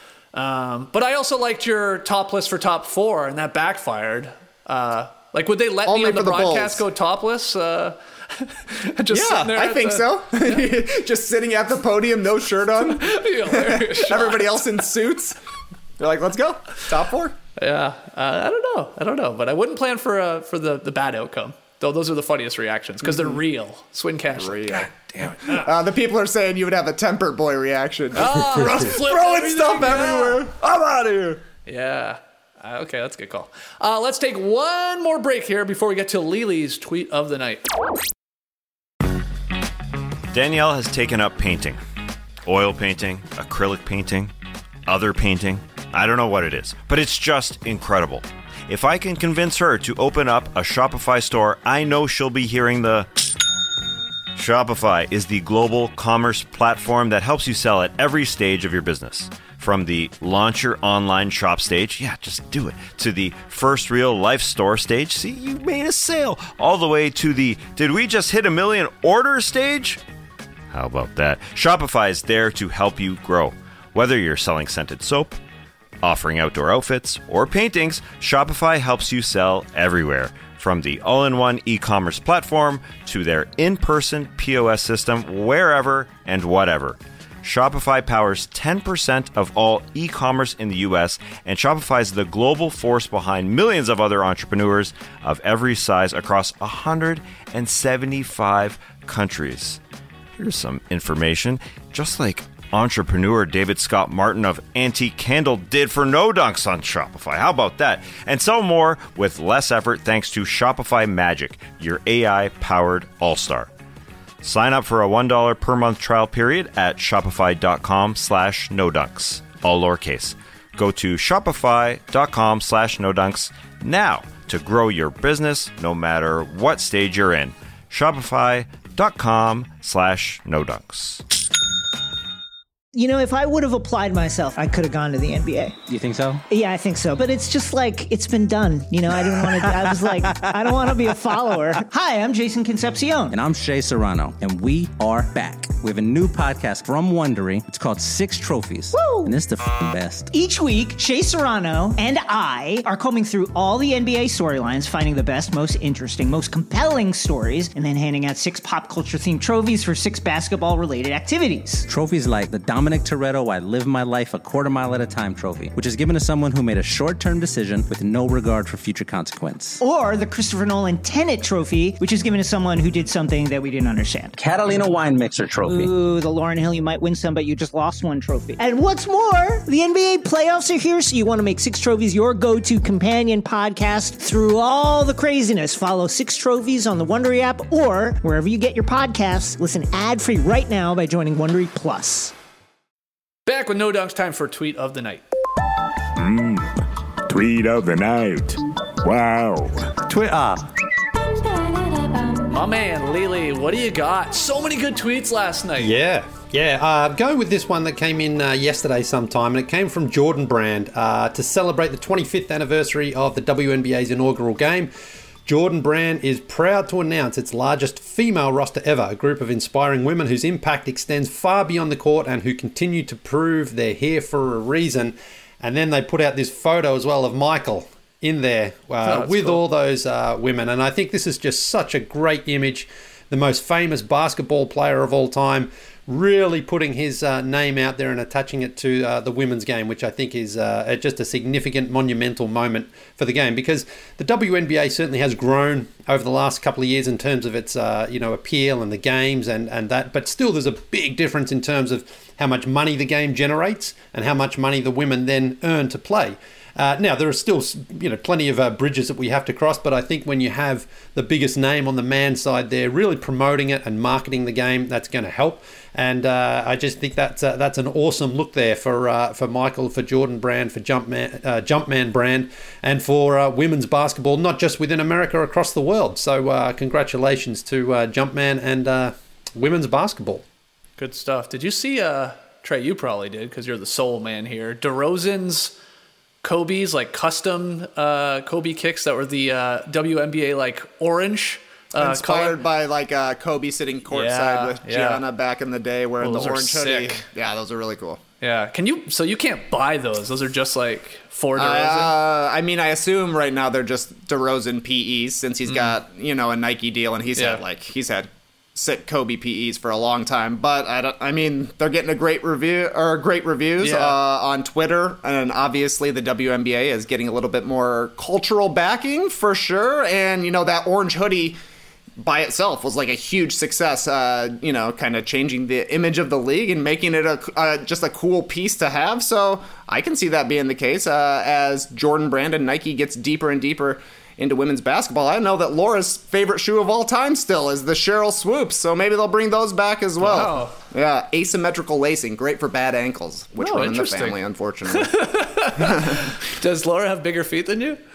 Um, but I also liked your topless for top four, and that backfired. Uh, like, would they let Only me on the for the broadcast Bulls. go topless? Uh, just Yeah, sitting there I at think the- so. Just sitting at the podium, no shirt on. Hilarious shot. Everybody else in suits. They're like, let's go. Top four. Yeah, uh, I don't know. I don't know, but I wouldn't plan for uh, for the, the bad outcome. Though those are the funniest reactions because they're real. Swin Cash. Real. God damn it. Uh, the people are saying you would have a tempered boy reaction. Oh, Throw- flip throwing everything, stuff yeah. everywhere. I'm out of here. Yeah. Uh, okay, that's a good call. Uh, let's take one more break here before we get to Lili's tweet of the night. Danielle has taken up painting. Oil painting, acrylic painting, other painting. I don't know what it is, but it's just incredible. If I can convince her to open up a Shopify store, I know she'll be hearing the... Shopify is the global commerce platform that helps you sell at every stage of your business. From the launch your online shop stage, yeah, just do it, to the first real life store stage, see, you made a sale, all the way to the did we just hit a million orders stage? How about that? Shopify is there to help you grow. Whether you're selling scented soap, offering outdoor outfits, or paintings, Shopify helps you sell everywhere. From the all-in-one e-commerce platform to their in-person P O S system, wherever and whatever. Shopify powers ten percent of all e-commerce in the U S, and Shopify is the global force behind millions of other entrepreneurs of every size across one hundred seventy-five countries. Here's some information. Just like entrepreneur David Scott Martin of Antique Candle did for No Dunks on Shopify. How about that? And sell more with less effort thanks to Shopify Magic, your A I-powered all-star. Sign up for a one dollar per month trial period at shopify.com slash no dunks. All lowercase. Go to shopify.com slash no dunks now to grow your business no matter what stage you're in. Shopify.com slash no dunks. You know, if I would have applied myself, I could have gone to the N B A. You think so? Yeah, I think so. But it's just like, it's been done. You know, I didn't want to, I was like, I don't want to be a follower. Hi, I'm Jason Concepcion. And I'm Shea Serrano, and we are back. We have a new podcast from Wondery. It's called Six Trophies. Woo! And it's the f***ing best. Each week, Shea Serrano and I are combing through all the N B A storylines, finding the best, most interesting, most compelling stories, and then handing out six pop culture themed trophies for six basketball related activities. Trophies like the dominant Dominic Toretto I Live My Life a Quarter Mile at a Time trophy, which is given to someone who made a short-term decision with no regard for future consequence. Or the Christopher Nolan Tenet Trophy, which is given to someone who did something that we didn't understand. Catalina Wine Mixer trophy. Ooh, the Lauryn Hill You Might Win Some, but You Just Lost One trophy. And what's more, the N B A playoffs are here, so you want to make Six Trophies your go-to companion podcast through all the craziness. Follow Six Trophies on the Wondery app or wherever you get your podcasts. Listen ad-free right now by joining Wondery Plus. Back with No Dunks, time for Tweet of the Night. Mmm, Tweet of the Night. Wow. Twitter. My man, Lily, what do you got? So many good tweets last night. Yeah, yeah. Uh, going with this one that came in uh, yesterday sometime, and it came from Jordan Brand uh, to celebrate the twenty-fifth anniversary of the W N B A's inaugural game. Jordan Brand is proud to announce its largest female roster ever, a group of inspiring women whose impact extends far beyond the court and who continue to prove they're here for a reason. And then they put out this photo as well of Michael in there uh, oh, with cool. all those uh, women. And I think this is just such a great image. The most famous basketball player of all time, really putting his uh, name out there and attaching it to uh, the women's game, which I think is uh, just a significant, monumental moment for the game, because the W N B A certainly has grown over the last couple of years in terms of its uh, you know appeal and the games and, and that, but still there's a big difference in terms of how much money the game generates and how much money the women then earn to play. Uh, now, there are still, you know, plenty of uh, bridges that we have to cross, but I think when you have the biggest name on the man side there, really promoting it and marketing the game, that's going to help. And uh, I just think that's uh, that's an awesome look there for uh, for Michael, for Jordan Brand, for Jumpman, uh, Jumpman Brand, and for uh, women's basketball, not just within America, across the world. So uh, congratulations to uh, Jumpman and uh, women's basketball. Good stuff. Did you see, uh, Trey, you probably did because you're the soul man here, DeRozan's Kobe's like custom uh, Kobe kicks that were the uh, W N B A like orange. Uh, Inspired color. by like uh, Kobe sitting courtside Yeah, with yeah. Gianna back in the day wearing Oh, the those are orange hoodie. sick. Yeah, those are really cool. Yeah. Can you? So you can't buy those. Those are just like for DeRozan. Uh, I mean, I assume right now they're just DeRozan P Es since he's Mm. got, you know, a Nike deal and he's Yeah. had like he's had sick Kobe P Es for a long time. But I don't. I mean, they're getting a great review or great reviews Yeah. uh, on Twitter, and obviously the W N B A is getting a little bit more cultural backing for sure. And you know that orange hoodie by itself was like a huge success, uh, you know, kind of changing the image of the league and making it a, uh, just a cool piece to have. So I can see that being the case uh, as Jordan Brand and Nike gets deeper and deeper into women's basketball. I know that Laura's favorite shoe of all time still is the Cheryl Swoops, so maybe they'll bring those back as well. Wow. Yeah, asymmetrical lacing, great for bad ankles, which Oh, run in the interesting. family, unfortunately. Does Laura have bigger feet than you?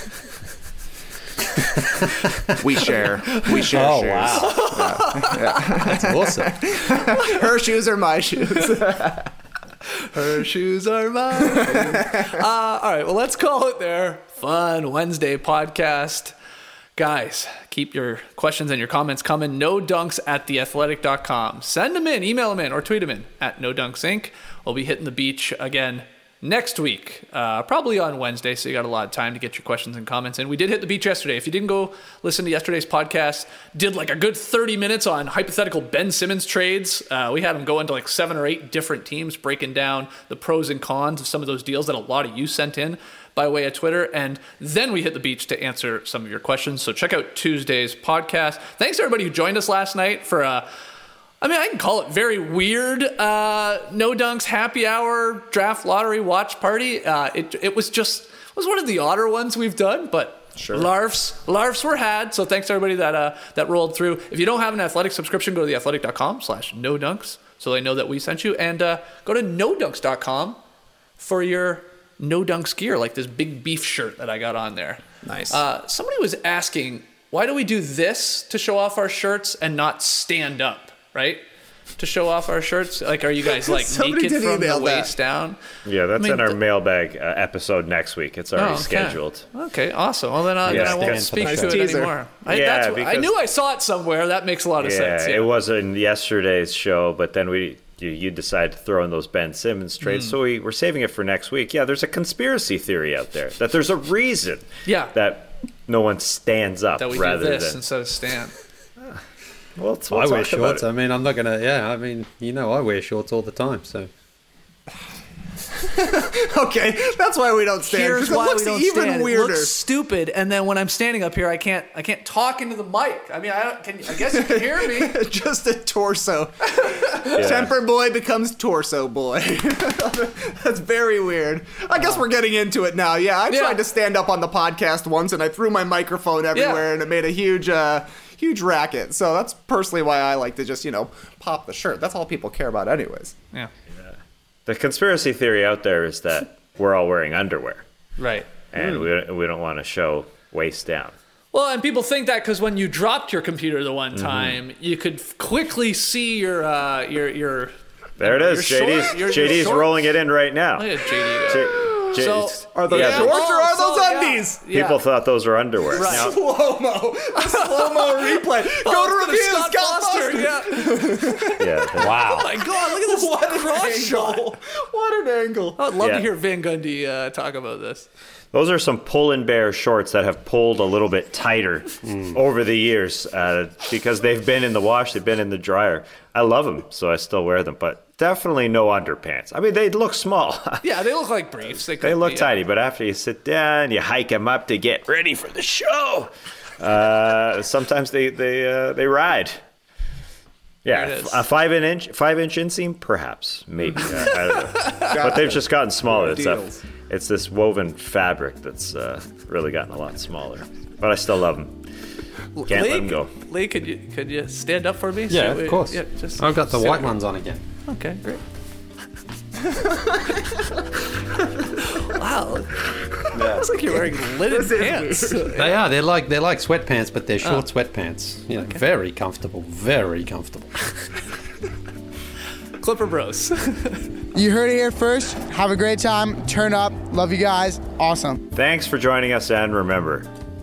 We share. We share Oh, shoes. wow. Yeah. Yeah. That's awesome. Her shoes are my shoes. Her shoes are mine. uh, all right, well, let's call it there. Fun Wednesday podcast. Guys, keep your questions and your comments coming. No dunks at the athletic dot com. Send them in, email them in, or tweet them in at No Dunks Incorporated. We'll be hitting the beach again next week, uh, probably on Wednesday, so you got a lot of time to get your questions and comments in. We did hit the beach yesterday. If you didn't go listen to yesterday's podcast, did like a good thirty minutes on hypothetical Ben Simmons trades. Uh, we had them go into like seven or eight different teams, breaking down the pros and cons of some of those deals that a lot of you sent in by way of Twitter. And then we hit the beach to answer some of your questions. So check out Tuesday's podcast. Thanks to everybody who joined us last night for uh I mean, I can call it very weird. Uh, No Dunks happy hour draft lottery watch party. Uh, it it was just it was one of the odder ones we've done, but sure. larfs larfs were had. So thanks to everybody that uh, that rolled through. If you don't have an athletic subscription, go to the athletic dot com slash no dunks so they know that we sent you, and uh, go to no dunks dot com for your No Dunks gear, like this big beef shirt that I got on there. Nice. Uh, somebody was asking, why do we do this to show off our shirts and not stand up? Right? To show off our shirts? Like, are you guys like naked from the waist down? Yeah, that's I mean, in our th- mailbag uh, episode next week. It's already Oh, okay. scheduled. Okay, awesome. Well, then, I, Yeah, then I won't nice speak to it teaser. anymore. I, Yeah, that's what, I because- knew I saw it somewhere. That makes a lot of Yeah, sense. Yeah, it was in yesterday's show, but then we you, you decided to throw in those Ben Simmons trades, Mm. so we, we're saving it for next week. Yeah, there's a conspiracy theory out there that there's a reason Yeah. that no one stands up that we rather do this than. instead of stand. Well, we'll I wear talk about shorts. it. I mean, I'm not gonna. Yeah, I mean, you know, I wear shorts all the time. So Okay, that's why we don't stand. Here's 'cause it why looks we don't even stand. weirder. It looks stupid, and then when I'm standing up here, I can't. I can't talk into the mic. I mean, I don't, can. I guess you can hear me. Just a torso. Temper boy becomes torso boy. That's very weird. I guess we're getting into it now. Yeah, I Yeah. tried to stand up on the podcast once, and I threw my microphone everywhere, Yeah. and it made a huge, uh, huge racket. So that's personally why I like to just, you know, pop the shirt. That's all people care about, anyways. Yeah. The conspiracy theory out there is that we're all wearing underwear, Right. and we we don't want to show waist down. Well, and people think that because when you dropped your computer the one Mhm. time, you could f- quickly see your uh, your your. There it is. your J D's short- your- your J D's short- rolling it in in now. Look at J D. J- J- So- Are those Yeah, shorts oh, or are so, those yeah. undies? Yeah. People thought those were underwear. Right. Now, Slow-mo. Slow-mo replay. Go Oh, to it's review. Scott Scott Foster, Foster. yeah. yeah. Wow. Oh my God! Look at this What an cross shot. angle. What an angle. I'd love Yeah. to hear Van Gundy uh, talk about this. Those are some pull and bear shorts that have pulled a little bit tighter over the years uh, because they've been in the wash, they've been in the dryer. I love them, so I still wear them, but definitely no underpants. I mean, they look small. Yeah, they look like briefs. They, They could look be, tiny, but after you sit down, you hike them up to get ready for the show. Uh, sometimes they they uh, they ride. Yeah, There it is. a five inch five inch inseam, perhaps, maybe. Uh, I don't know. But they've just gotten smaller. It's a, Deals. it's this woven fabric that's uh, really gotten a lot smaller. But I still love them. Can't Lee, let them go. Lee, could you could you stand up for me? Yeah, So we- of course. Yeah, just I've got the stand white up. ones on again. Okay, great. Wow, it's like you're wearing linen This is pants. They are. They're like they're like sweatpants, but they're short sweatpants. You know, very comfortable. Very comfortable. Clipper Bros. You heard it here first. Have a great time. Turn up. Love you guys. Awesome. Thanks for joining us, and remember,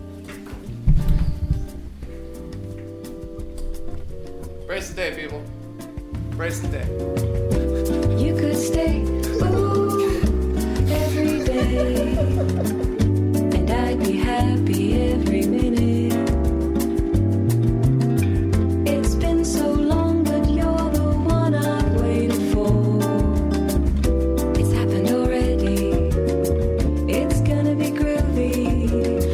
Brace the day, people. Brace the day. You could stay, ooh, every day, and I'd be happy every minute. It's been so long, but you're the one I've waited for. It's happened already. It's gonna be groovy.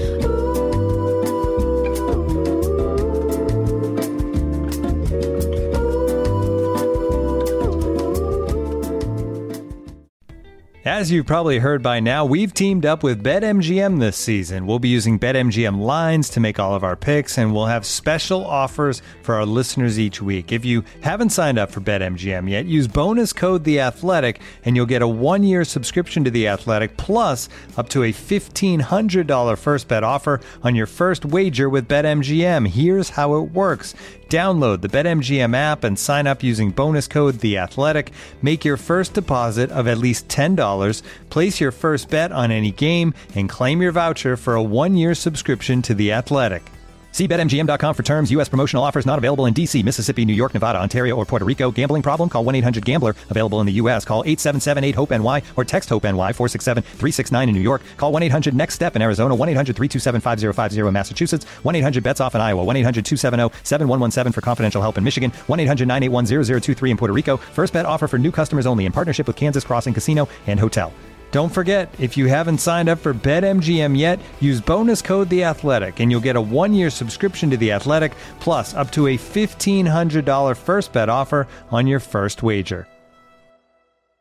As you've probably heard by now, we've teamed up with BetMGM this season. We'll be using BetMGM lines to make all of our picks, and we'll have special offers for our listeners each week. If you haven't signed up for BetMGM yet, use bonus code The Athletic, and you'll get a one-year subscription to The Athletic, plus up to a fifteen hundred dollars first bet offer on your first wager with BetMGM. Here's how it works. Download the BetMGM app and sign up using bonus code The Athletic. Make your first deposit of at least ten dollars, place your first bet on any game, and claim your voucher for a one-year subscription to The Athletic. See Bet M G M dot com for terms. U S promotional offers not available in D C, Mississippi, New York, Nevada, Ontario, or Puerto Rico. Gambling problem? Call one eight hundred gambler. Available in the U S. Call eight seven seven eight hope N Y or text HOPE-NY four six seven three six nine in New York. Call one eight hundred next step in Arizona. one eight hundred three two seven five zero five zero in Massachusetts. one eight hundred bets off in Iowa. one eight hundred two seven zero seven one one seven for confidential help in Michigan. one eight hundred nine eight one zero zero two three in Puerto Rico. First bet offer for new customers only in partnership with Kansas Crossing Casino and Hotel. Don't forget, if you haven't signed up for BetMGM yet, use bonus code The Athletic, and you'll get a one-year subscription to The Athletic, plus up to a fifteen hundred dollars first bet offer on your first wager.